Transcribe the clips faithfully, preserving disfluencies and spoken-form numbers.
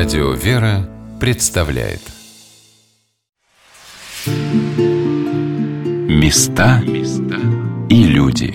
Радио «Вера» представляет Места и люди.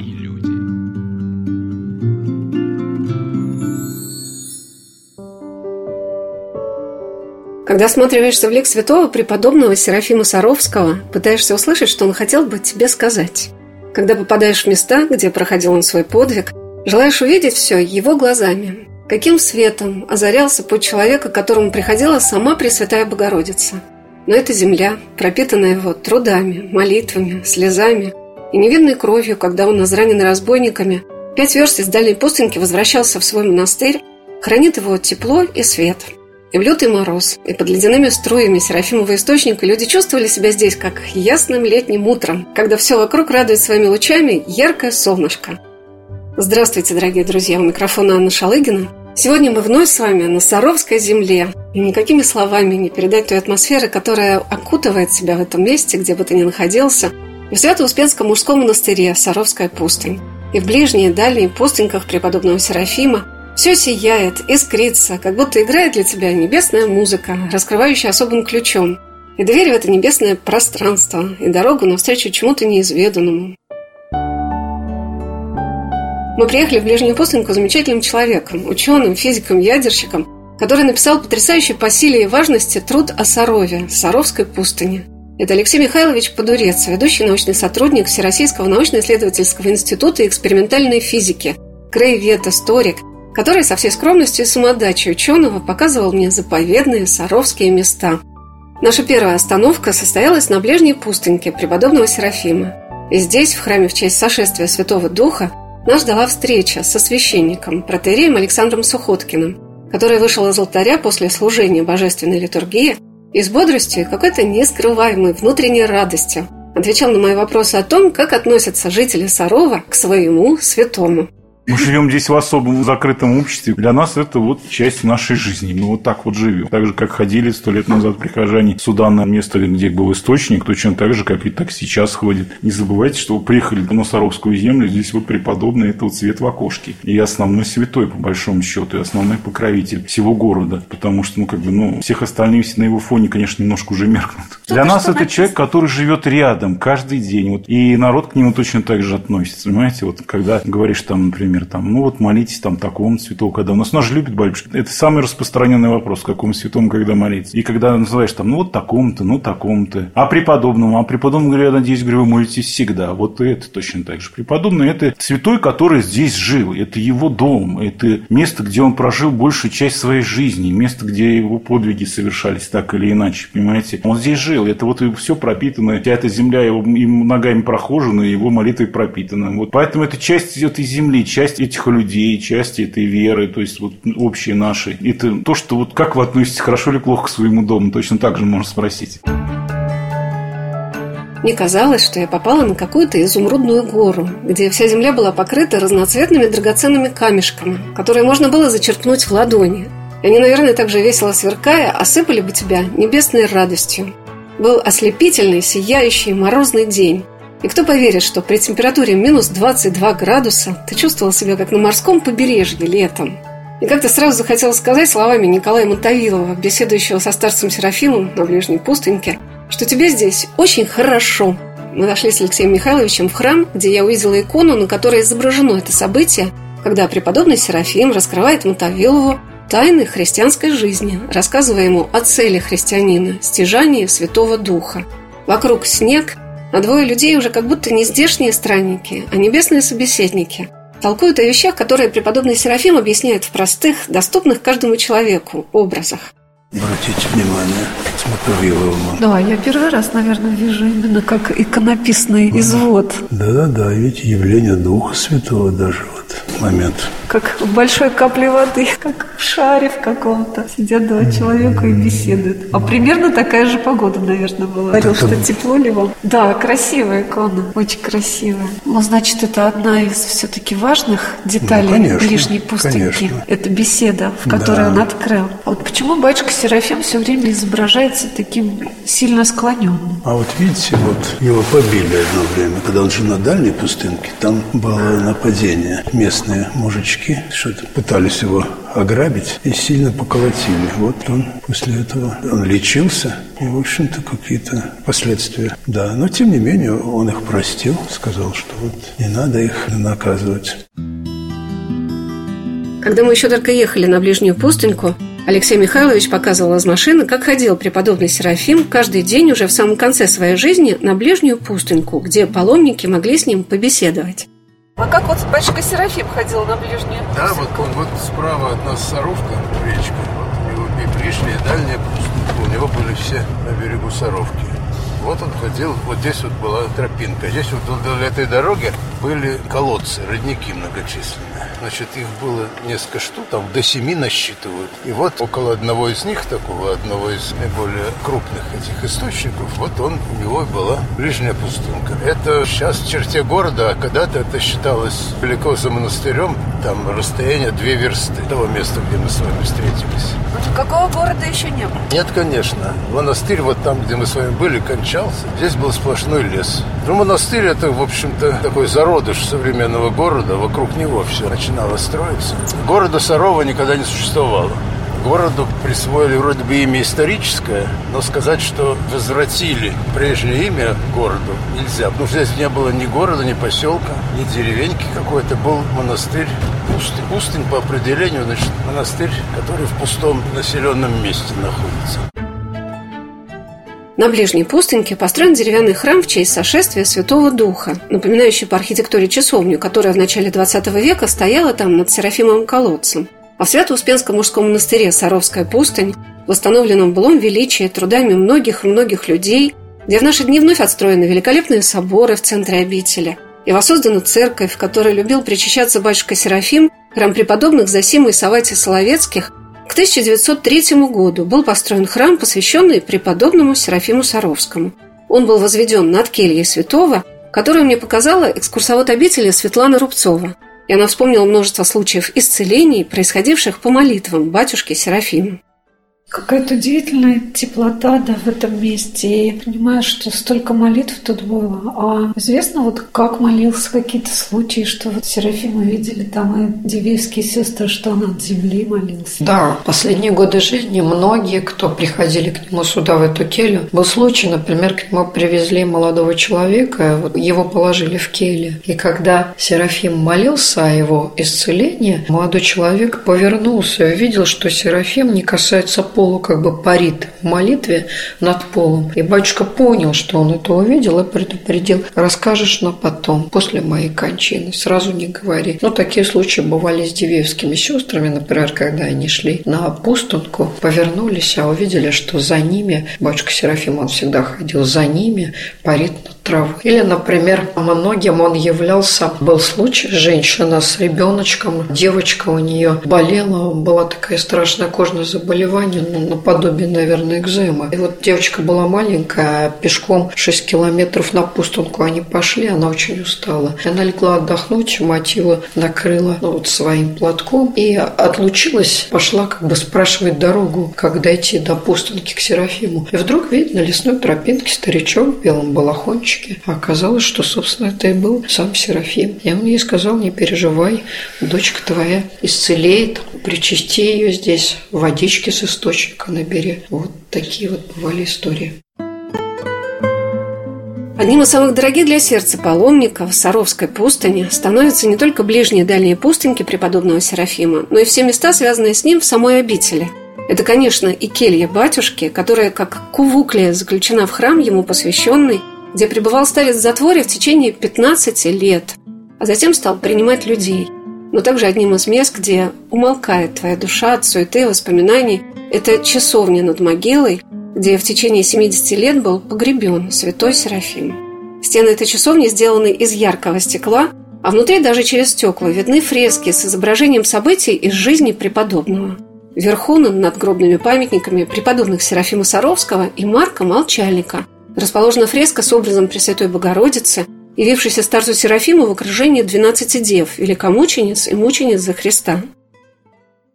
Когда осматриваешься в лик святого преподобного Серафима Саровского, пытаешься услышать, что он хотел бы тебе сказать. Когда попадаешь в места, где проходил он свой подвиг, желаешь увидеть все его глазами. Каким светом озарялся путь человека, к которому приходила сама Пресвятая Богородица. Но эта земля, пропитанная его трудами, молитвами, слезами и невинной кровью, когда он, израненный разбойниками, пять верст из дальней пустыньки возвращался в свой монастырь, хранит его тепло и свет. И в лютый мороз, и под ледяными струями Серафимова источника люди чувствовали себя здесь, как ясным летним утром, когда все вокруг радует своими лучами яркое солнышко. Здравствуйте, дорогие друзья, у микрофона Анна Шалыгина. Сегодня мы вновь с вами на Саровской земле. И никакими словами не передать той атмосферы, которая окутывает себя в этом месте, где бы ты ни находился, и в Свято-Успенском мужском монастыре Саровская пустынь, и в ближней и дальней пустыньках преподобного Серафима. Все сияет, искрится, как будто играет для тебя небесная музыка, раскрывающая особым ключом, и дверь в это небесное пространство, и дорогу навстречу чему-то неизведанному. Мы приехали в ближнюю пустыньку замечательным человеком, ученым, физиком, ядерщиком, который написал потрясающий по силе и важности труд о Сарове, Саровской пустыне. Это Алексей Михайлович Подурец, ведущий научный сотрудник Всероссийского научно-исследовательского института экспериментальной физики, краевед-историк, который со всей скромностью и самоотдачей ученого показывал мне заповедные саровские места. Наша первая остановка состоялась на ближней пустыньке преподобного Серафима. И здесь, в храме в честь сошествия Святого Духа, нас ждала встреча со священником, протоиереем Александром Сухоткиным, который вышел из алтаря после служения божественной литургии и с бодростью и какой-то нескрываемой внутренней радостью отвечал на мои вопросы о том, как относятся жители Сарова к своему святому. Мы живем здесь в особом закрытом обществе. Для нас это вот часть нашей жизни. Мы вот так вот живем. Так же, как ходили сто лет назад прихожане сюда на место, где был источник, точно так же, как и так сейчас ходит. Не забывайте, что вы приехали на Саровскую землю, здесь вот преподобный, это вот свет в окошке. И основной святой, по большому счету, и основной покровитель всего города. Потому что, ну, как бы, ну, всех остальных на его фоне, конечно, немножко уже меркнут. Что Для нас это написано? Человек, который живет рядом каждый день. Вот, и народ к нему точно так же относится. Понимаете, вот когда говоришь там, например, там, ну вот молитесь там такому святому, когда у нас, у нас же любят батюшка. Это самый распространенный вопрос, какому святому, когда молиться. И когда называешь там, ну вот такому-то, ну такому-то. А преподобному, а преподобному, говорю, я надеюсь, говорю, вы молитесь всегда. Вот это точно так же. Преподобный – это святой, который здесь жил. Это его дом. Это место, где он прожил большую часть своей жизни. Место, где его подвиги совершались так или иначе. Понимаете? Он здесь жил. Это вот все пропитано. Вся эта земля его ногами прохожена, его молитвой пропитана. Вот поэтому это часть этой земли, часть этих людей, части этой веры, то есть вот общие наши. Это то, что вот как вы относитесь, хорошо или плохо к своему дому, точно так же можно спросить. Мне казалось, что я попала на какую-то изумрудную гору, где вся земля была покрыта разноцветными драгоценными камешками, которые можно было зачерпнуть в ладони. И они, наверное, так же весело сверкая, осыпали бы тебя небесной радостью. Был ослепительный, сияющий, морозный день. И кто поверит, что при температуре минус двадцать два градуса ты чувствовал себя как на морском побережье летом. И как-то сразу захотелось сказать словами Николая Мотовилова, беседующего со старцем Серафимом на ближней пустыньке, что тебе здесь очень хорошо. Мы вошли с Алексеем Михайловичем в храм, где я увидела икону, на которой изображено это событие, когда преподобный Серафим раскрывает Мотовилову тайны христианской жизни, рассказывая ему о цели христианина – стяжании Святого Духа. Вокруг снег, а двое людей уже как будто не здешние странники, а небесные собеседники. Толкуют о вещах, которые преподобный Серафим объясняет в простых, доступных каждому человеку образах. Обратите внимание, с Мотовиловым. Да, я первый раз, наверное, вижу именно как иконописный извод. Да-да-да, ведь явление Духа Святого даже вот момент. Как в большой капле воды, как в шаре в каком-то. Сидят два человека и беседуют. А примерно такая же погода, наверное, была. Говорил, что тепло ли вам? Да, красивая икона, очень красивая. Ну, значит, это одна из все-таки важных деталей, ну, конечно, ближней пустыньки. Конечно. Это беседа, в которой да. он открыл. А вот почему батюшка Серафим все время изображается таким сильно склоненным? А вот видите, вот его побили одно время, когда он жил на дальней пустынке, там было нападение. Местные мужички мальчики что-то пытались его ограбить и сильно поколотили. Вот он после этого он лечился, и, в общем-то, какие-то последствия. Да, но, тем не менее, он их простил, сказал, что вот не надо их наказывать. Когда мы еще только ехали на ближнюю пустыньку, Алексей Михайлович показывал из машины, как ходил преподобный Серафим каждый день уже в самом конце своей жизни на ближнюю пустыньку, где паломники могли с ним побеседовать. А как вот батюшка Серафим ходил на ближнюю пустыньку? Да, вот, вот справа от нас Саровка, речка, вот у него и ближняя, и дальняя пустынька, у него были все на берегу Саровки. Вот он ходил, вот здесь вот была тропинка. Здесь вот вдоль этой дороги были колодцы, родники многочисленные. Значит, их было несколько штук, там до семи насчитывают. И вот около одного из них, такого одного из наиболее крупных этих источников, вот он, у него была ближняя пустынка. Это сейчас в черте города, а когда-то это считалось далеко за монастырем, там расстояние две версты того места, где мы с вами встретились. Вот никакого города еще не было? Нет, конечно. Монастырь вот там, где мы с вами были, кончался. Здесь был сплошной лес. Ну, монастырь – это, в общем-то, такой зародыш современного города. Вокруг него все начинало строиться. Города Сарова никогда не существовало. Городу присвоили вроде бы имя историческое, но сказать, что возвратили прежнее имя городу, нельзя. Потому что здесь не было ни города, ни поселка, ни деревеньки какой-то. Был монастырь пустынь. Пустынь по определению, значит, монастырь, который в пустом населенном месте находится. На ближней пустыньке построен деревянный храм в честь сошествия Святого Духа, напоминающий по архитектуре часовню, которая в начале двадцатого века стояла там над Серафимовым колодцем. А в Свято-Успенском мужском монастыре Саровская пустынь, восстановленном в былом величии трудами многих-многих людей, где в наши дни вновь отстроены великолепные соборы в центре обители, и воссоздана церковь, в которой любил причащаться батюшка Серафим, храм преподобных Зосимы и Савватия Соловецких, к тысяча девятьсот третьему году был построен храм, посвященный преподобному Серафиму Саровскому. Он был возведен над кельей святого, которую мне показала экскурсовод обители Светлана Рубцова. И она вспомнила множество случаев исцелений, происходивших по молитвам батюшки Серафима. Какая-то удивительная теплота, да, в этом месте. И я понимаю, что столько молитв тут было. А известно, вот как молился, какие-то случаи, что вот Серафима видели там и дивеевские сестры, что он от земли молился. Да, последние годы жизни многие, кто приходили к нему сюда, в эту келью, был случай, например, к нему привезли молодого человека, вот его положили в келью. И когда Серафим молился о его исцелении, молодой человек повернулся и увидел, что Серафим не касается пола, как бы парит в молитве над полом. И батюшка понял, что он это увидел, и предупредил: расскажешь, но потом, после моей кончины, сразу не говори. Ну, такие случаи бывали с дивеевскими сестрами, например, когда они шли на пустынку, повернулись, а увидели, что за ними, батюшка Серафим, он всегда ходил за ними, парит над травой. Или, например, многим он являлся, был случай, женщина с ребеночком, девочка у нее болела, была такая страшная кожное заболевание, ну, наподобие, наверное, экземы. И вот девочка была маленькая, пешком шесть километров на пустынку они пошли, она очень устала. Она легла отдохнуть, мать его накрыла, ну, вот своим платком и отлучилась, пошла как бы спрашивать дорогу, как дойти до пустынки к Серафиму. И вдруг видит на лесной тропинке старичок в белом балахончике. А оказалось, что, собственно, это и был сам Серафим. И он ей сказал: не переживай, дочка твоя исцелеет, причасти ее здесь, водички с источника набери. Вот такие вот бывали истории. Одним из самых дорогих для сердца паломников Саровской пустыни становятся не только ближние и дальние пустыньки преподобного Серафима, но и все места, связанные с ним в самой обители. Это, конечно, и келья батюшки, которая, как кувуклия, заключена в храм, ему посвященный, где пребывал старец в затворе в течение пятнадцати лет, а затем стал принимать людей. Но также одним из мест, где умолкает твоя душа от суеты и воспоминаний, это часовня над могилой, где в течение семидесяти лет был погребен святой Серафим. Стены этой часовни сделаны из яркого стекла, а внутри даже через стекла видны фрески с изображением событий из жизни преподобного. Вверху над надгробными памятниками преподобных Серафима Саровского и Марка Молчальника расположена фреска с образом Пресвятой Богородицы, явившейся старцу Серафиму в окружении двенадцати дев, великомучениц и мучениц за Христа.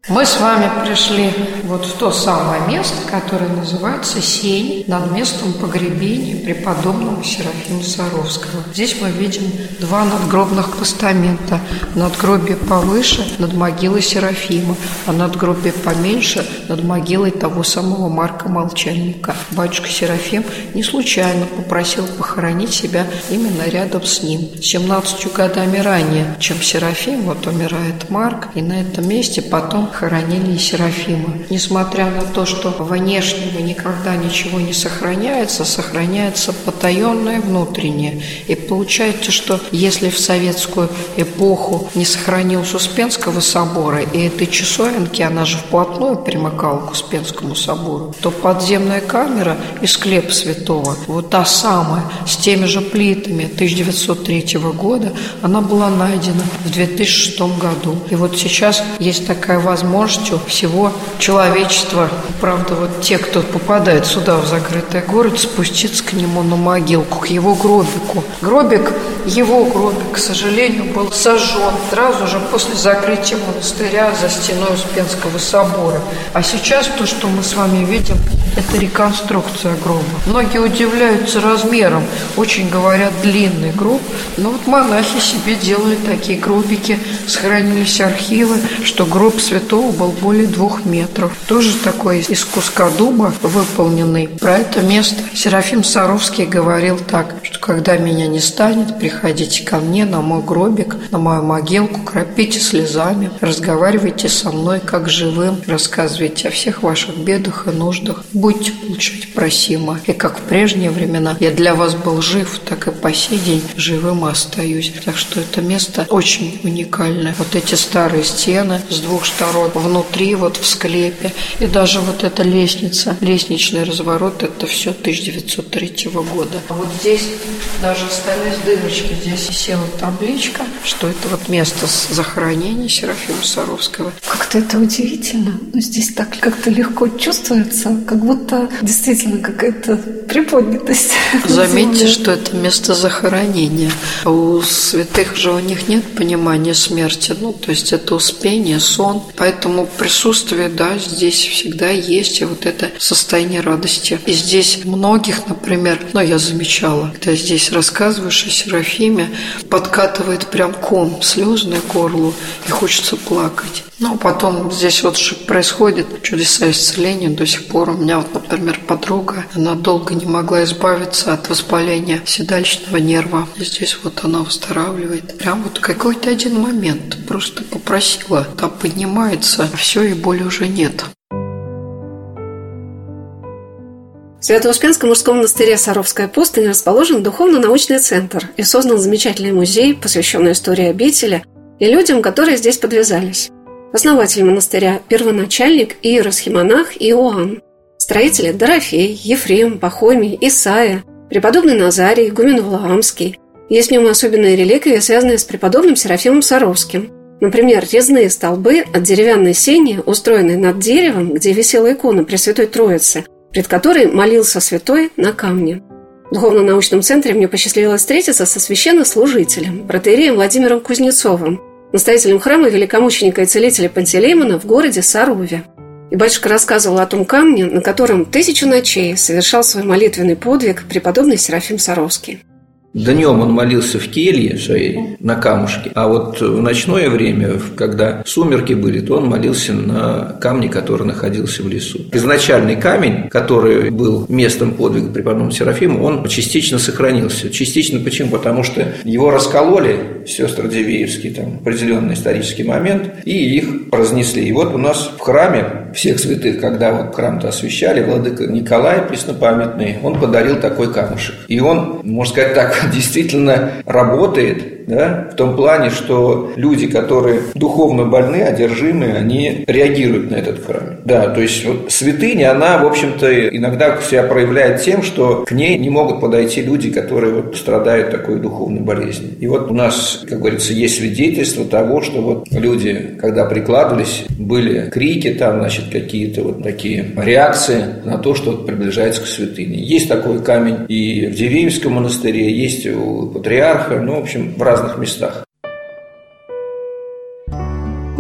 Мы с вами пришли вот в то самое место, которое называется Сень, над местом погребения преподобного Серафима Саровского. Здесь мы видим два надгробных постамента. Надгробие повыше над могилой Серафима, а надгробие поменьше над могилой того самого Марка Молчальника. Батюшка Серафим не случайно попросил похоронить себя именно рядом с ним. семнадцатью годами ранее, чем Серафим, вот умирает Марк, и на этом месте потом хоронили Серафима. Несмотря на то, что внешнего никогда ничего не сохраняется, сохраняется потаенное внутреннее. И получается, что если в советскую эпоху не сохранилось Успенского собора и этой часовенки, она же вплотную примыкала к Успенскому собору, то подземная камера и склеп святого, вот та самая, с теми же плитами тысяча девятьсот третьего года, она была найдена в две тысячи шестом году. И вот сейчас есть такая возможность возможностью всего человечества. Правда, вот те, кто попадает сюда, в закрытый город, спуститься к нему на могилку, к его гробику. Гробик, его гробик, к сожалению, был сожжен сразу же после закрытия монастыря за стеной Успенского собора. А сейчас то, что мы с вами видим, это реконструкция гроба. Многие удивляются размером. Очень, говорят, длинный гроб. Но вот монахи себе делали такие гробики. Сохранились архивы, что гроб святого был более двух метров. Тоже такой из куска дуба выполненный. Про это место Серафим Саровский говорил так, что когда меня не станет, приходите ко мне на мой гробик, на мою могилку, кропите слезами, разговаривайте со мной как живым, рассказывайте о всех ваших бедах и нуждах, будьте получать просимо. И как в прежние времена я для вас был жив, так и по сей день живым остаюсь. Так что это место очень уникальное. Вот эти старые стены с двух сторон, внутри, вот в склепе, и даже вот эта лестница, лестничный разворот, это все тысяча девятьсот третьего года. А вот здесь даже остались дырочки, здесь висела табличка, что это вот место захоронения Серафима Саровского. Как-то это удивительно, но здесь так как-то легко чувствуется, как будто действительно какая-то приподнятость. Заметьте, что это место захоронения. У святых же у них нет понимания смерти, ну, то есть это успение, сон. Поэтому присутствие, да, здесь всегда есть, и вот это состояние радости. И здесь многих, например, ну, я замечала, когда здесь рассказываешь о Серафиме, подкатывает прям ком, слезный к горлу, и хочется плакать. Ну, потом здесь вот происходит чудеса исцеления до сих пор. У меня вот, например, подруга, она долго не могла избавиться от воспаления седалищного нерва. И здесь вот она выздоравливает. Прям вот какой-то один момент просто попросила, там поднимается, все, и боли уже нет. В Свято-Успенском мужском монастыре Саровская пустынь расположен духовно-научный центр и создан замечательный музей, посвященный истории обители и людям, которые здесь подвязались. Основатель монастыря – первоначальник иеросхимонах Иоанн. Строители – Дорофей, Ефрем, Пахомий, Исаия, преподобный Назарий, игумен Валаамский. Есть в нем особенные реликвии, связанные с преподобным Серафимом Саровским. Например, резные столбы от деревянной сени, устроенные над деревом, где висела икона Пресвятой Троицы, пред которой молился святой на камне. В духовно-научном центре мне посчастливилось встретиться со священнослужителем, протоиереем Владимиром Кузнецовым, настоятелем храма великомученика и целителя Пантелеймона в городе Сарове. И батюшка рассказывал о том камне, на котором тысячу ночей совершал свой молитвенный подвиг преподобный Серафим Саровский. Днем он молился в келье своей на камушке, а вот в ночное время, когда сумерки были, то он молился на камне, который находился в лесу. Изначальный камень, который был местом подвига преподобного Серафима, он частично сохранился. Частично почему? Потому что его раскололи сестры Дивеевские там, в определенный исторический момент, и их разнесли. И вот у нас в храме всех святых, когда вот храм-то освящали, владыка Николай преснопамятный, он подарил такой камушек. И он, можно сказать так, действительно работает, да, в том плане, что люди, которые духовно больны, одержимые, они реагируют на этот храм. Да, то есть вот святыня, она, в общем-то, иногда себя проявляет тем, что к ней не могут подойти люди, которые вот страдают такой духовной болезнью. И вот у нас, как говорится, есть свидетельство того, что вот люди, когда прикладывались, были крики там, значит, какие-то вот такие реакции на то, что приближается к святыне. Есть такой камень и в Дивеевском монастыре, есть у патриарха, ну, в общем, в разных местах.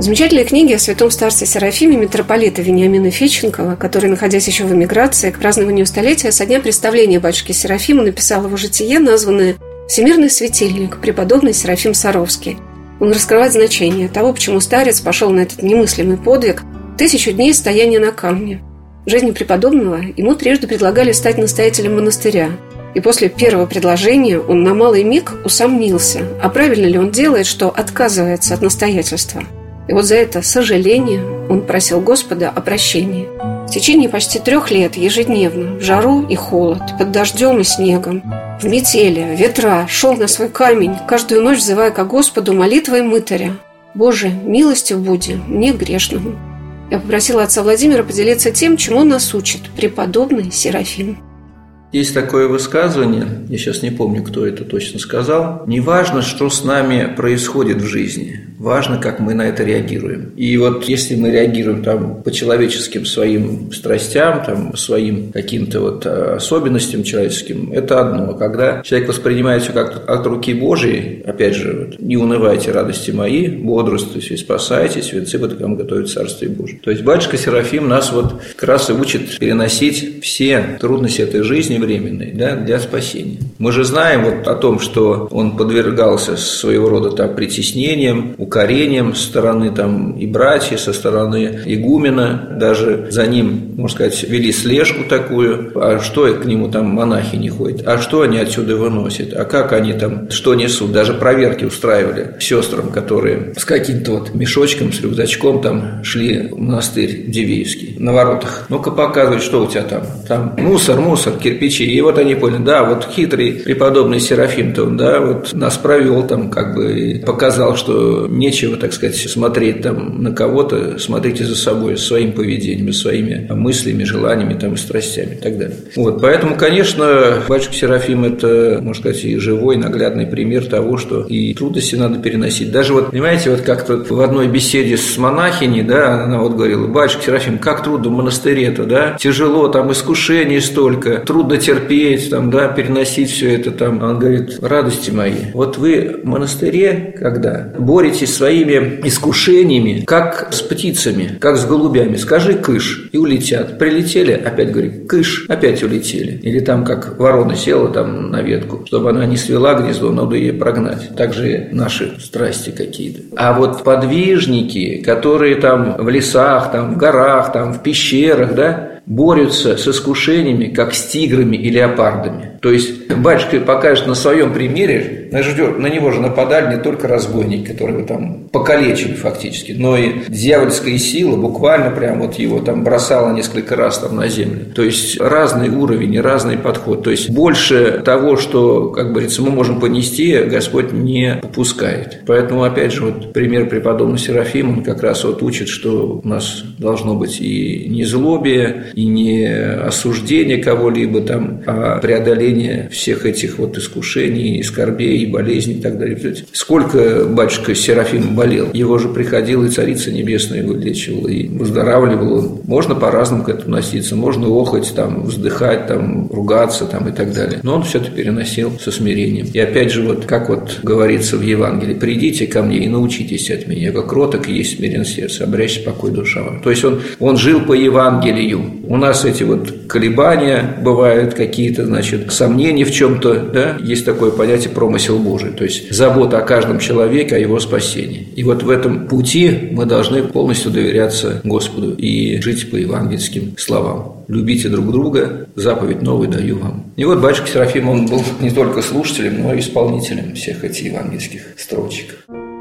В замечательной книге о святом старце Серафиме митрополита Вениамина Федченкова, который, находясь еще в эмиграции, к празднованию столетия со дня представления батюшки Серафима написал его житие, названное «Всемирный светильник. Преподобный Серафим Саровский». Он раскрывает значение того, почему старец пошел на этот немыслимый подвиг тысячу дней стояния на камне. В жизни преподобного ему трижды предлагали стать настоятелем монастыря. И после первого предложения он на малый миг усомнился, а правильно ли он делает, что отказывается от настоятельства. И вот за это сожаление он просил Господа о прощении. В течение почти трех лет ежедневно, в жару и холод, под дождем и снегом, в метели, ветра, шел на свой камень, каждую ночь взывая ко Господу молитвой мытаря: «Боже, милостив буди мне грешному». Я попросила отца Владимира поделиться тем, чему он нас учит, преподобный Серафим. Есть такое высказывание, я сейчас не помню, кто это точно сказал: не важно, что с нами происходит в жизни, важно, как мы на это реагируем. И вот если мы реагируем там по человеческим своим страстям, там, своим каким-то вот особенностям человеческим, это одно. Когда человек воспринимает все как от руки Божией, опять же, вот, не унывайте, радости мои, бодрствуйте, спасайтесь, венцы вам готовят Царствие Божие. То есть батюшка Серафим нас вот как раз и учит переносить все трудности этой жизни временной, да, для спасения. Мы же знаем вот о том, что он подвергался своего рода так притеснениям, укорениям со стороны там и братьев, со стороны игумена, даже за ним, можно сказать, вели слежку такую, а что к нему там монахи не ходят, а что они отсюда выносят, а как они там, что несут, даже проверки устраивали сестрам, которые с каким-то вот мешочком, с рюкзачком там шли в монастырь Дивеевский на воротах. Ну-ка показывай, что у тебя там, там мусор, мусор, кирпич. И вот они поняли, да, вот хитрый преподобный Серафим-то, он, да, вот нас провел там, как бы, и показал, что нечего, так сказать, смотреть там на кого-то, смотрите за собой, своим поведением, своими мыслями, желаниями там, и страстями и так далее. Вот, поэтому, конечно, батюшка Серафим – это, можно сказать, и живой, наглядный пример того, что и трудности надо переносить. Даже вот, понимаете, вот как-то в одной беседе с монахиней, да, она вот говорила: батюшка Серафим, как трудно в монастыре-то, да, тяжело, там искушений столько, трудно терпеть, там, да, переносить все это там. Он говорит: радости мои, вот вы в монастыре, когда боретесь своими искушениями, как с птицами, как с голубями, скажи кыш, и улетят. Прилетели, опять говорит кыш, опять улетели. Или там как ворона села там на ветку, чтобы она не свела гнездо, надо ее прогнать. Также наши страсти какие-то. А вот подвижники, которые там в лесах, там в горах, там в пещерах, да, борются с искушениями, как с тиграми и леопардами. То есть батюшка покажет на своем примере, на него же нападали не только разбойники, которые его там покалечили фактически, но и дьявольская сила буквально прям вот его там бросала несколько раз там на землю. То есть разный уровень и разный подход. То есть больше того, что, как говорится, мы можем понести, Господь не попускает. Поэтому, опять же, вот пример преподобного Серафима, он как раз вот учит, что у нас должно быть и не злобие, и не осуждение кого-либо там, а преодоление всех этих вот искушений, и скорбей, и болезней и так далее. Сколько батюшка Серафим болел, его же приходила и Царица Небесная вылечивала, и выздоравливала. Можно по-разному к этому относиться, можно охоть, там, вздыхать, там, ругаться там, и так далее. Но он все это переносил со смирением. И опять же, вот как вот говорится в Евангелии: придите ко мне и научитесь от меня, как кроток и есть смирен сердце, обрящите покой душа вам. То есть он, он жил по Евангелию. У нас эти вот колебания бывают, какие-то, значит, сомнения в чем-то, да, есть такое понятие промысел Божий, то есть забота о каждом человеке, о его спасении. И вот в этом пути мы должны полностью доверяться Господу и жить по евангельским словам. Любите друг друга, заповедь новую даю вам. И вот батюшка Серафим, он был не только слушателем, но и исполнителем всех этих евангельских строчек.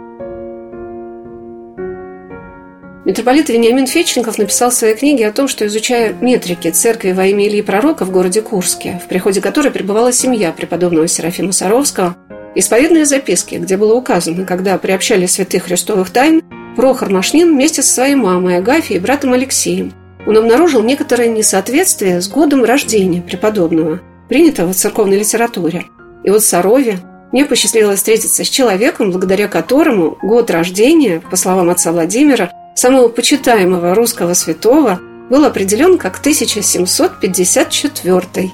Митрополит Вениамин Федченков написал в своей книге о том, что, изучая метрики церкви во имя Ильи Пророка в городе Курске, в приходе которой пребывала семья преподобного Серафима Саровского, исповедные записки, где было указано, когда приобщали святых христовых тайн, Прохор Машнин вместе со своей мамой Агафьей и братом Алексеем, он обнаружил некоторое несоответствие с годом рождения преподобного, принятого в церковной литературе. И вот в Сарове мне посчастливилось встретиться с человеком, благодаря которому год рождения, по словам отца Владимира, самого почитаемого русского святого, был определен как тысяча семьсот пятьдесят четвёртый.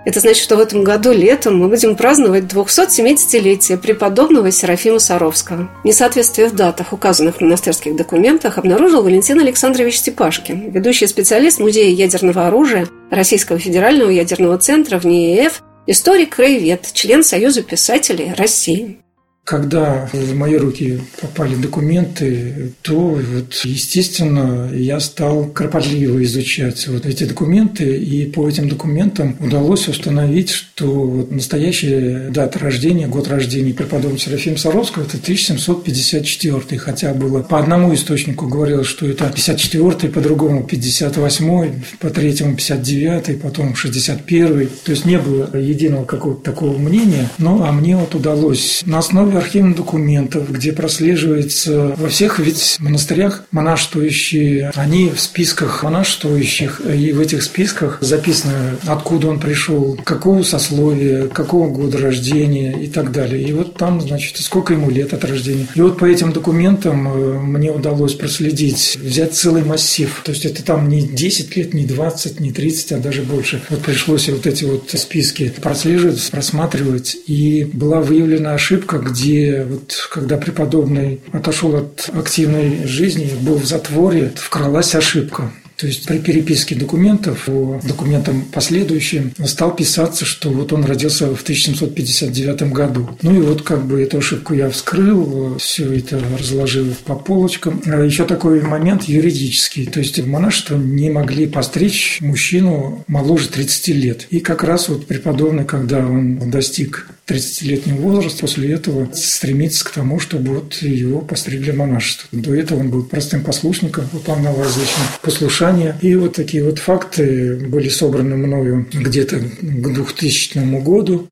Это значит, что в этом году летом мы будем праздновать двухсотсемидесятилетие преподобного Серафима Саровского. Несоответствие в датах, указанных в монастырских документах, обнаружил Валентин Александрович Степашкин, ведущий специалист Музея ядерного оружия Российского федерального ядерного центра в НИИЭФ, историк-краевед, член Союза писателей России. Когда в мои руки попали документы, то, вот, естественно, я стал кропотливо изучать вот эти документы, и по этим документам удалось установить, что вот настоящая дата рождения, год рождения преподобного Серафима Саровского – это тысяча семьсот пятьдесят четвёртый, хотя было по одному источнику говорилось, что это пятьдесят четвёртый, по другому пятьдесят восьмой, по третьему пятьдесят девятый, потом шестьдесят первый. То есть не было единого какого-то такого мнения, ну а мне вот удалось на основе архивных документов, где прослеживается во всех ведь монастырях монашествующие, они в списках монашествующих, и в этих списках записано, откуда он пришел, какого сословия, какого года рождения и так далее. И вот там, значит, сколько ему лет от рождения. И вот по этим документам мне удалось проследить, взять целый массив. То есть это там не десять лет, не двадцать, не тридцать, а даже больше. Вот пришлось вот эти вот списки прослеживать, просматривать. И была выявлена ошибка, где вот, когда преподобный отошел от активной жизни, был в затворе, вкралась ошибка. То есть при переписке документов, по документам последующим, стал писаться, что вот он родился в тысяча семьсот пятьдесят девятом году. Ну и вот как бы эту ошибку я вскрыл, все это разложил по полочкам. А еще такой момент юридический. То есть в монашество не могли постричь мужчину моложе тридцати лет. И как раз вот преподобный, когда он достиг тридцатилетнего возраста, после этого стремится к тому, чтобы вот его постригли в монашество. До этого он был простым послушником, выполнял различные послушания. И вот такие вот факты были собраны мною где-то к двухтысячному году.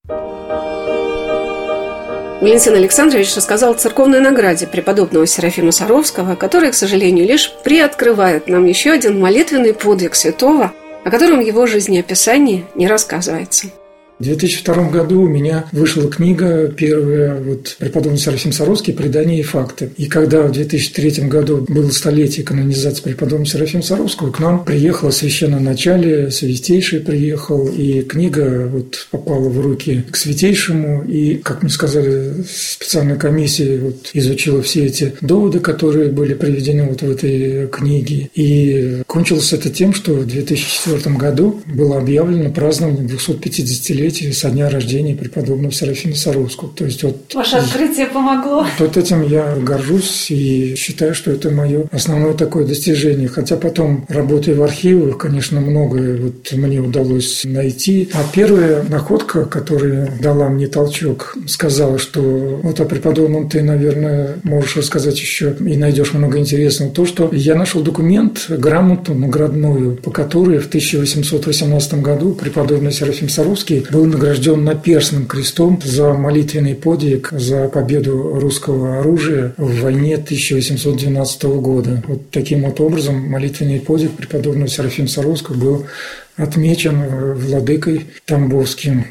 Валентин Александрович рассказал о церковной награде преподобного Серафима Саровского, которая, к сожалению, лишь приоткрывает нам еще один молитвенный подвиг святого, о котором в его жизнеописании не рассказывается. В две тысячи втором году у меня вышла книга первая, вот, преподобный Серафим Саровский «Предания и факты». И когда в две тысячи третьем году было столетие канонизации преподобного Серафима Саровского, к нам приехало священноначалие, святейший приехал, и книга вот попала в руки к святейшему, и, как мне сказали, специальная комиссия вот изучила все эти доводы, которые были приведены вот в этой книге. И кончилось это тем, что в две тысячи четвёртом году было объявлено празднование двухсотпятидесятилетия со дня рождения преподобного Серафима Саровского. То есть вот ваше открытие помогло. Вот этим я горжусь и считаю, что это мое основное такое достижение. Хотя потом, работая в архивах, конечно, многое вот мне удалось найти. А первая находка, которая дала мне толчок, сказала, что вот о преподобном ты, наверное, можешь рассказать еще и найдешь много интересного. То, что я нашел документ, грамоту наградную, по которой в тысяча восемьсот восемнадцатом году преподобный Серафим Саровский был награжден наперстным крестом за молитвенный подвиг за победу русского оружия в войне тысяча восемьсот двенадцатого года. Вот таким вот образом молитвенный подвиг преподобного Серафима Саровского был отмечен владыкой Тамбовским.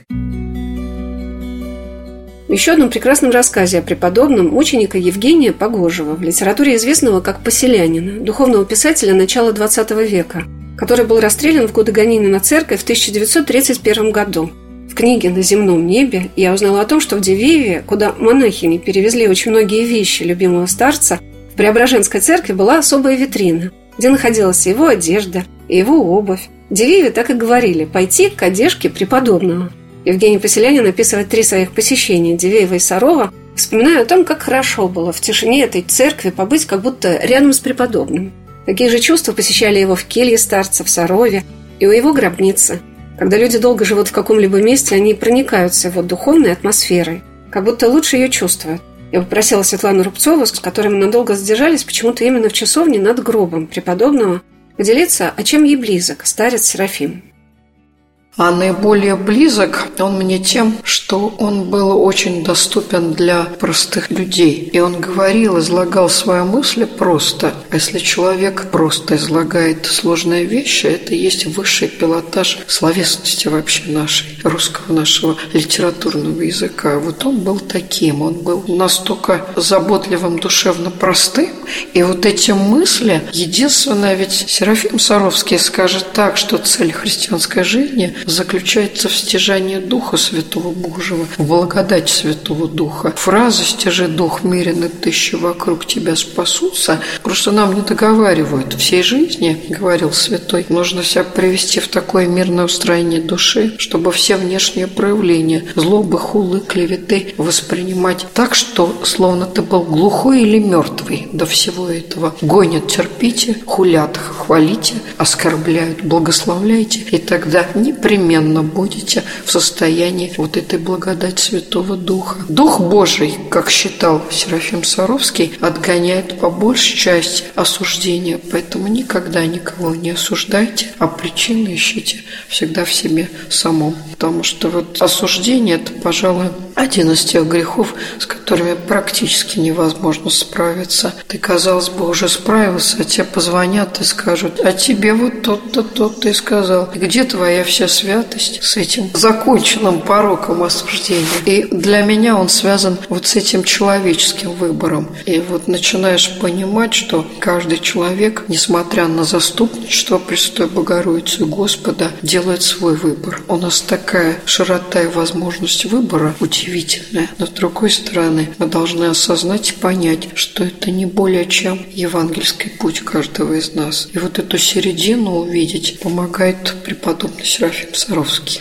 В еще одном прекрасном рассказе о преподобном мученика Евгения Погожева, в литературе известного как Поселянина, духовного писателя начала двадцатого века, который был расстрелян в годы гонений на церковь в тысяча девятьсот тридцать первом году. В книге «На земном небе» я узнала о том, что в Дивееве, куда монахини перевезли очень многие вещи любимого старца, в Преображенской церкви была особая витрина, где находилась его одежда и его обувь. В Дивееве так и говорили «пойти к одежке преподобного». Евгений Поселянин описывает три своих посещения Дивеева и Сарова, вспоминая о том, как хорошо было в тишине этой церкви побыть как будто рядом с преподобным. Такие же чувства посещали его в келье старца, в Сарове и у его гробницы. Когда люди долго живут в каком-либо месте, они проникаются его духовной атмосферой, как будто лучше ее чувствуют. Я попросила Светлану Рубцову, с которой мы надолго задержались, почему-то именно в часовне над гробом преподобного, поделиться, о чем ей близок старец Серафим. А наиболее близок он мне тем, что он был очень доступен для простых людей. И он говорил, излагал свои мысли просто. А если человек просто излагает сложные вещи, это и есть высший пилотаж словесности вообще нашей, русского нашего литературного языка. Вот он был таким, он был настолько заботливым, душевно простым. И вот эти мысли, единственное, ведь Серафим Саровский скажет так, что цель христианской жизни – заключается в стяжании Духа Святого Божьего, в благодать Святого Духа. Фраза «стяжи Дух мирен, и тысячи вокруг тебя спасутся» просто нам не договаривают. Всей жизни, говорил святой, нужно себя привести в такое мирное устроение души, чтобы все внешние проявления злобы, хулы, клеветы воспринимать так, что словно ты был глухой или мертвый до всего этого. Гонят, терпите, хулят, хвалите, оскорбляют, благословляйте, и тогда непременно будете в состоянии вот этой благодати Святого Духа. Дух Божий, как считал Серафим Саровский, отгоняет по большей части осуждения, поэтому никогда никого не осуждайте, а причины ищите всегда в себе самом, потому что вот осуждение – это, пожалуй, один из тех грехов, с которыми практически невозможно справиться. Ты, казалось бы, уже справился, а тебе позвонят и скажут: а тебе вот тот-то, тот-то и сказал. И где твоя вся святость с этим законченным пороком осуждения? И для меня он связан вот с этим человеческим выбором. И вот начинаешь понимать, что каждый человек, несмотря на заступничество Пресвятой Богородицы Господа, делает свой выбор. У нас такая широта и возможность выбора удивительная. Но с другой стороны, мы должны осознать и понять, что это не более чем евангельский путь каждого из нас. И вот эту середину увидеть помогает преподобный Серафим Саровский.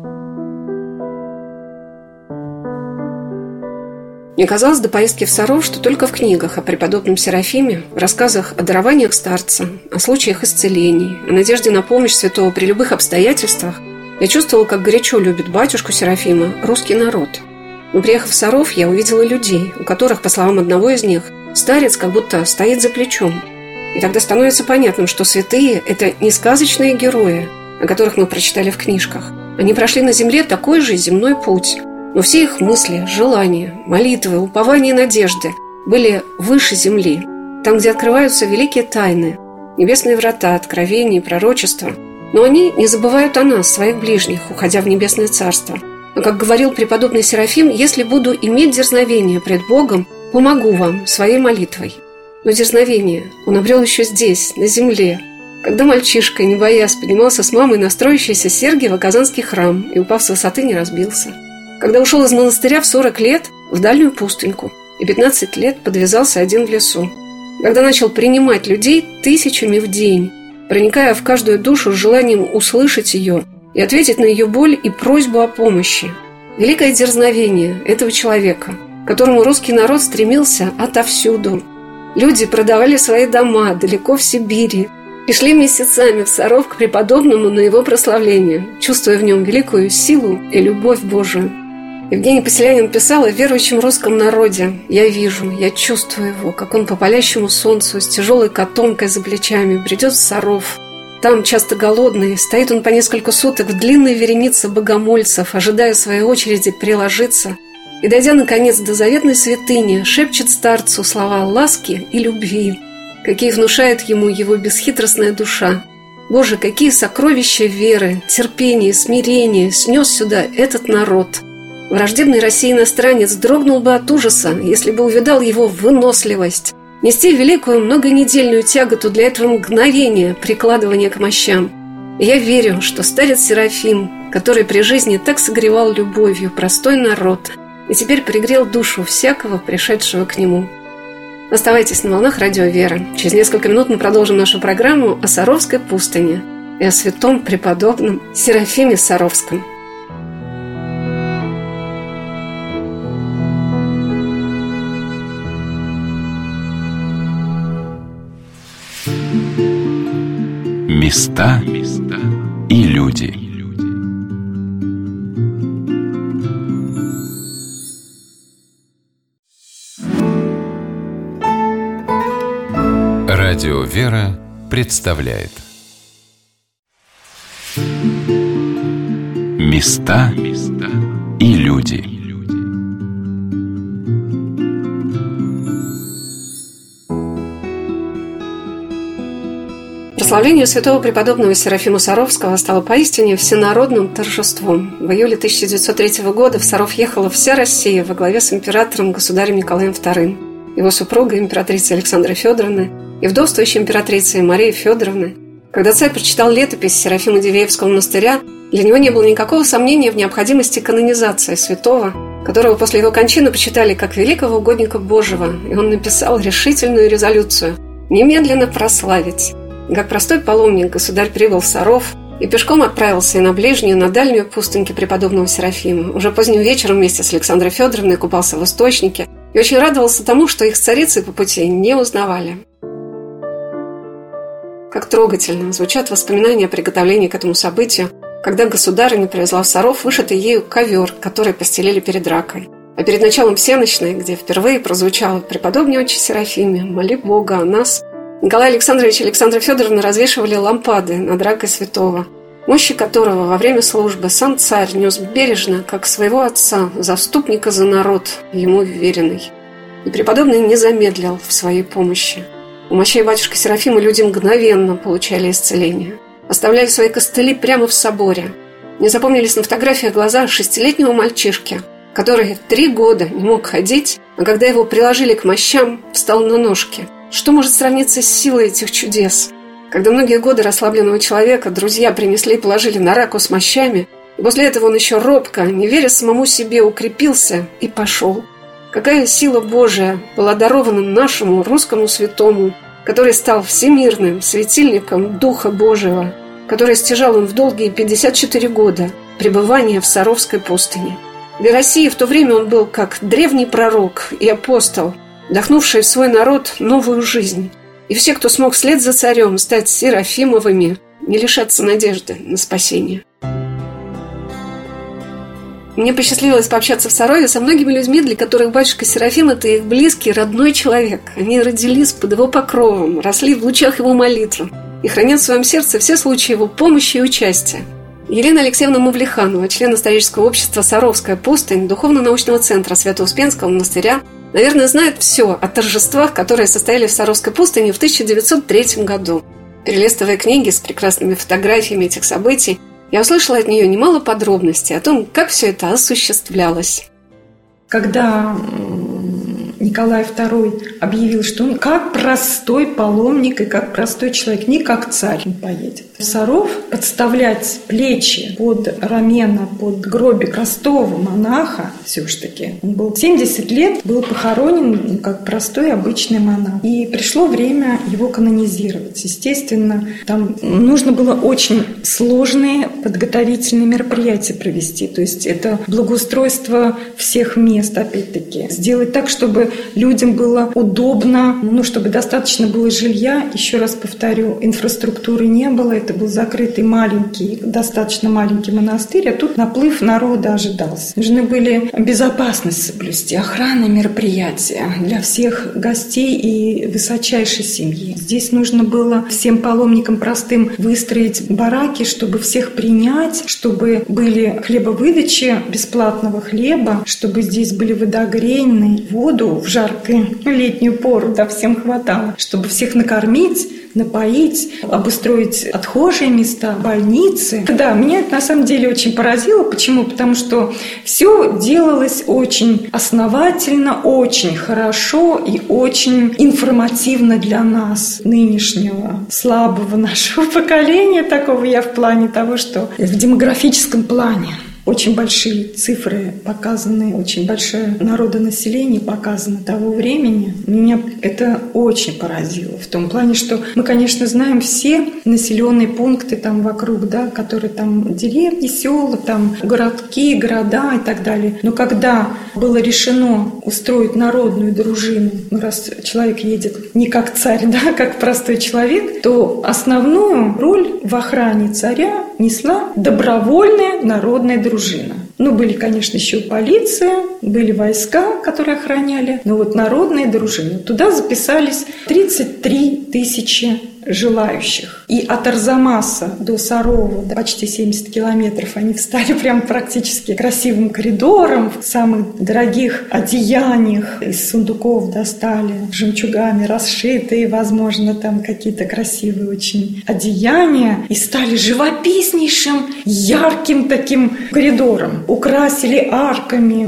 Мне казалось до поездки в Саров, что только в книгах о преподобном Серафиме, в рассказах о дарованиях старца, о случаях исцелений, о надежде на помощь святого при любых обстоятельствах я чувствовала, как горячо любит батюшку Серафима русский народ. Но приехав в Саров, я увидела людей, у которых, по словам одного из них, старец как будто стоит за плечом. И тогда становится понятным, что святые – это не сказочные герои, о которых мы прочитали в книжках. Они прошли на земле такой же земной путь, но все их мысли, желания, молитвы, упования и надежды были выше земли, там, где открываются великие тайны, небесные врата, откровения и пророчества. Но они не забывают о нас, своих ближних, уходя в небесное царство. Но, как говорил преподобный Серафим, если буду иметь дерзновение пред Богом, помогу вам своей молитвой. Но дерзновение он обрел еще здесь, на земле, когда мальчишка, не боясь, поднимался с мамой на строящийся Сергиево-Казанский храм и, упав с высоты, не разбился. Когда ушел из монастыря в сорок лет в дальнюю пустыньку и пятнадцать лет подвязался один в лесу. Когда начал принимать людей тысячами в день, проникая в каждую душу с желанием услышать ее и ответить на ее боль и просьбу о помощи. Великое дерзновение этого человека, к которому русский народ стремился отовсюду. Люди продавали свои дома далеко в Сибири и шли месяцами в Саров к преподобному на его прославление, чувствуя в нем великую силу и любовь Божию. Евгений Поселянин писал о верующем русском народе. «Я вижу, я чувствую его, как он по палящему солнцу с тяжелой котомкой за плечами бредет в Саров. Там, часто голодный, стоит он по несколько суток в длинной веренице богомольцев, ожидая своей очереди приложиться. И, дойдя, наконец, до заветной святыни, шепчет старцу слова ласки и любви, какие внушает ему его бесхитростная душа. Боже, какие сокровища веры, терпения и смирения снес сюда этот народ!» Враждебный России иностранец дрогнул бы от ужаса, если бы увидал его выносливость. Нести великую многонедельную тяготу для этого мгновения прикладывания к мощам. И я верю, что старец Серафим, который при жизни так согревал любовью простой народ, и теперь пригрел душу всякого, пришедшего к нему. Оставайтесь на волнах Радио Вера. Через несколько минут мы продолжим нашу программу о Саровской пустыне и о святом преподобном Серафиме Саровском. Места и люди. Радио Вера представляет Места и люди. Прославление святого преподобного Серафима Саровского стало поистине всенародным торжеством. В июле тысяча девятьсот третьего года в Саров ехала вся Россия во главе с императором государем Николаем вторым, его супругой императрицей Александрой Федоровной и вдовствующей императрицей Марией Федоровной. Когда царь прочитал летопись Серафима Дивеевского монастыря, Для него не было никакого сомнения в необходимости канонизации святого, которого после его кончины почитали как великого угодника Божьего, и он написал решительную резолюцию «немедленно прославить». И как простой паломник государь прибыл в Саров и пешком отправился и на ближнюю, на дальнюю пустыньки преподобного Серафима. Уже поздним вечером вместе с Александрой Федоровной купался в источнике и очень радовался тому, что их с царицей по пути не узнавали. Как трогательно звучат воспоминания о приготовлении к этому событию, когда государыня привезла в Саров вышитый ею ковер, который постелили перед ракой. А перед началом всенощной, где впервые прозвучало «Преподобный отче Серафиме, моли Бога о нас», Николай Александрович и Александра Федоровна развешивали лампады над ракой святого, мощи которого во время службы сам царь нес бережно, как своего отца, заступника за народ, ему веренный. И преподобный не замедлил в своей помощи. У мощей батюшки Серафима люди мгновенно получали исцеление. Оставляли свои костыли прямо в соборе. Мне запомнились на фотографиях глаза шестилетнего мальчишки, который в три года не мог ходить, а когда его приложили к мощам, встал на ножки. Что может сравниться с силой этих чудес? Когда многие годы расслабленного человека друзья принесли и положили на раку с мощами, и после этого он еще робко, не веря самому себе, укрепился и пошел. Какая сила Божия была дарована нашему русскому святому, который стал всемирным светильником Духа Божьего, который стяжал он в долгие пятьдесят четыре года пребывания в Саровской пустыне. Для России в то время он был как древний пророк и апостол, вдохнувший в свой народ новую жизнь. И все, кто смог вслед за царем стать Серафимовыми, не лишатся надежды на спасение. Мне посчастливилось пообщаться в Сарове со многими людьми, для которых батюшка Серафим – это их близкий, родной человек. Они родились под его покровом, росли в лучах его молитвы и хранят в своем сердце все случаи его помощи и участия. Елена Алексеевна Мавлиханова, член исторического общества «Саровская пустынь», духовно-научного центра Свято-Успенского монастыря, наверное, знает все о торжествах, которые состоялись в Саровской пустыне в тысяча девятьсот третьем году. Перелистывая книги с прекрасными фотографиями этих событий, я услышала от нее немало подробностей о том, как все это осуществлялось. Когда Николай второй объявил, что он как простой паломник и как простой человек, не как царь он поедет. В Саров подставлять плечи под рамена, под гробик простого монаха, все-таки он был семьдесят лет, был похоронен как простой обычный монах. И пришло время его канонизировать. Естественно, там нужно было очень сложные подготовительные мероприятия провести. То есть это благоустройство всех мест, опять-таки. Сделать так, чтобы людям было удобно, ну, чтобы достаточно было жилья. Еще раз повторю, инфраструктуры не было, это был закрытый маленький, достаточно маленький монастырь, а тут наплыв народа ожидался. Нужны были безопасность соблюсти, охранные мероприятия для всех гостей и высочайшей семьи. Здесь нужно было всем паломникам простым выстроить бараки, чтобы всех принять, чтобы были хлебовыдачи, бесплатного хлеба, чтобы здесь были водогрейные, воду в жаркую летнюю пору, да, всем хватало, чтобы всех накормить, напоить, обустроить отхожие места, больницы. Да, меня это на самом деле очень поразило. Почему? Потому что все делалось очень основательно, очень хорошо и очень информативно для нас, нынешнего слабого нашего поколения. Такого я в плане того, что в демографическом плане. Очень большие цифры показаны, очень большое народонаселение показано того времени. Меня это очень поразило. В том плане, что мы, конечно, знаем все населенные пункты там вокруг, да, которые там деревни, села, там городки, города и так далее. Но когда было решено устроить народную дружину, ну, раз человек едет не как царь, да, а как простой человек, то основную роль в охране царя несла добровольная народная дружина. Дружина. Ну, были, конечно, еще полиция, были войска, которые охраняли, но вот народная дружина. Туда записались тридцать три тысячи желающих. И от Арзамаса до Сарова, да, почти семьдесят километров, они встали прям практически красивым коридором, в самых дорогих одеяниях, из сундуков достали, жемчугами расшитые, возможно, там какие-то красивые очень одеяния, и стали живописнейшим, ярким таким коридором. Украсили арками, бронзой,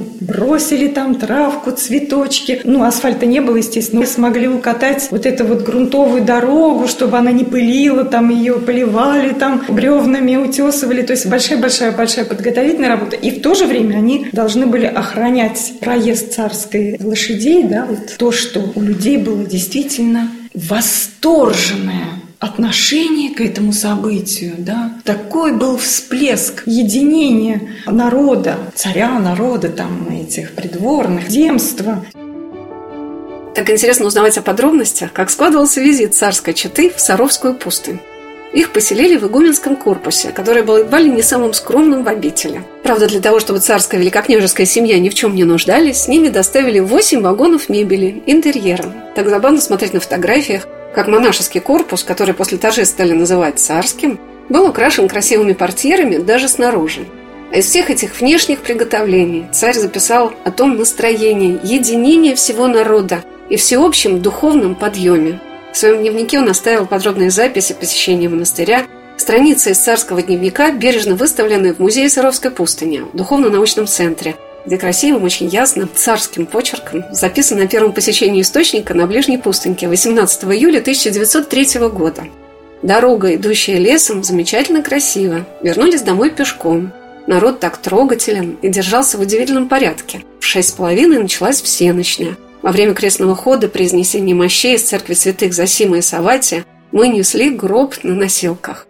бросили там травку, цветочки. Ну, асфальта не было, естественно. Мы смогли укатать вот эту вот грунтовую дорогу, чтобы она не пылила, там ее поливали, там бревнами утесывали. То есть большая-большая-большая подготовительная работа. И в то же время они должны были охранять проезд царской лошадей, да, вот то, что у людей было действительно восторженное отношение к этому событию, да. Такой был всплеск единения народа, царя, народа, там, этих придворных, земства. Так интересно узнавать о подробностях, как складывался визит царской четы в Саровскую пустынь. Их поселили в игуменском корпусе, который был едва ли не самым скромным в обители. Правда, для того, чтобы царская великокняжеская семья ни в чем не нуждались, с ними доставили восемь вагонов мебели, интерьера. Так забавно смотреть на фотографиях, как монашеский корпус, который после торжеств стали называть царским, был украшен красивыми портьерами даже снаружи. А из всех этих внешних приготовлений царь записал о том настроении, единении всего народа и всеобщем духовном подъеме. В своем дневнике он оставил подробные записи посещения монастыря. Страницы из царского дневника бережно выставлены в музее Саровской пустыни, в духовно-научном центре, где красивым, очень ясным царским почерком записано о первом посещении источника на ближней пустыньке восемнадцатого июля тысяча девятьсот третьего года. Дорога, идущая лесом, замечательно красиво. Вернулись домой пешком. Народ так трогателен и держался в удивительном порядке. В шесть с половиной началась всенощная. Во время крестного хода при изнесении мощей из церкви святых Зосима и Савватия мы несли гроб на носилках.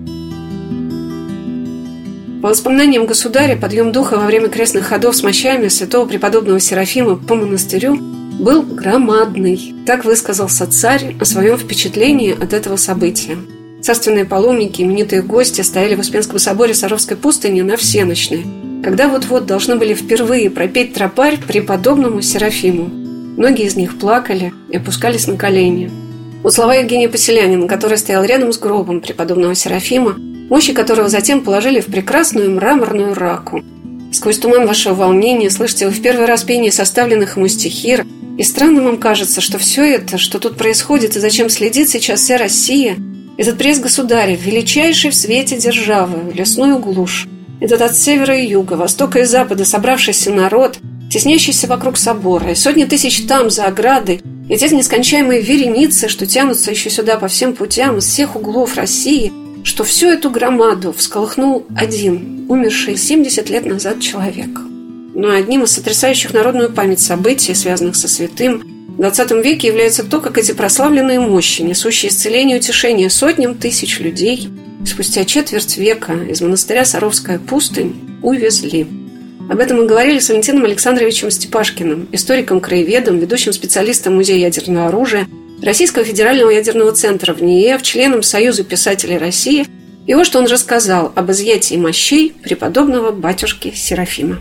По воспоминаниям государя, подъем духа во время крестных ходов с мощами святого преподобного Серафима по монастырю был громадный. Так высказался царь о своем впечатлении от этого события. Царственные паломники, именитые гости стояли в Успенском соборе Саровской пустыни на всенощной, когда вот-вот должны были впервые пропеть тропарь преподобному Серафиму. Многие из них плакали и опускались на колени. Вот слова Евгения Поселянина, который стоял рядом с гробом преподобного Серафима, мощи которого затем положили в прекрасную мраморную раку. Сквозь туман вашего волнения слышите вы в первый раз пение составленных ему стихир, и странным вам кажется, что все это, что тут происходит и зачем следит сейчас вся Россия, этот приезд государя, величайший в свете державы, в лесную глушь, этот от севера и юга, востока и запада собравшийся народ, теснящийся вокруг собора, и сотни тысяч там, за оградой, и те нескончаемые вереницы, что тянутся еще сюда по всем путям из всех углов России, что всю эту громаду всколыхнул один, умерший семьдесят лет назад человек. Но одним из сотрясающих народную память событий, связанных со святым, в двадцатом веке является то, как эти прославленные мощи, несущие исцеление и утешение сотням тысяч людей, спустя четверть века из монастыря Саровская пустынь увезли. Об этом мы говорили с Валентином Александровичем Степашкиным, историком-краеведом, ведущим специалистом Музея ядерного оружия, Российского федерального ядерного центра в НИЭФ, членом Союза писателей России. И вот что он рассказал об изъятии мощей преподобного батюшки Серафима.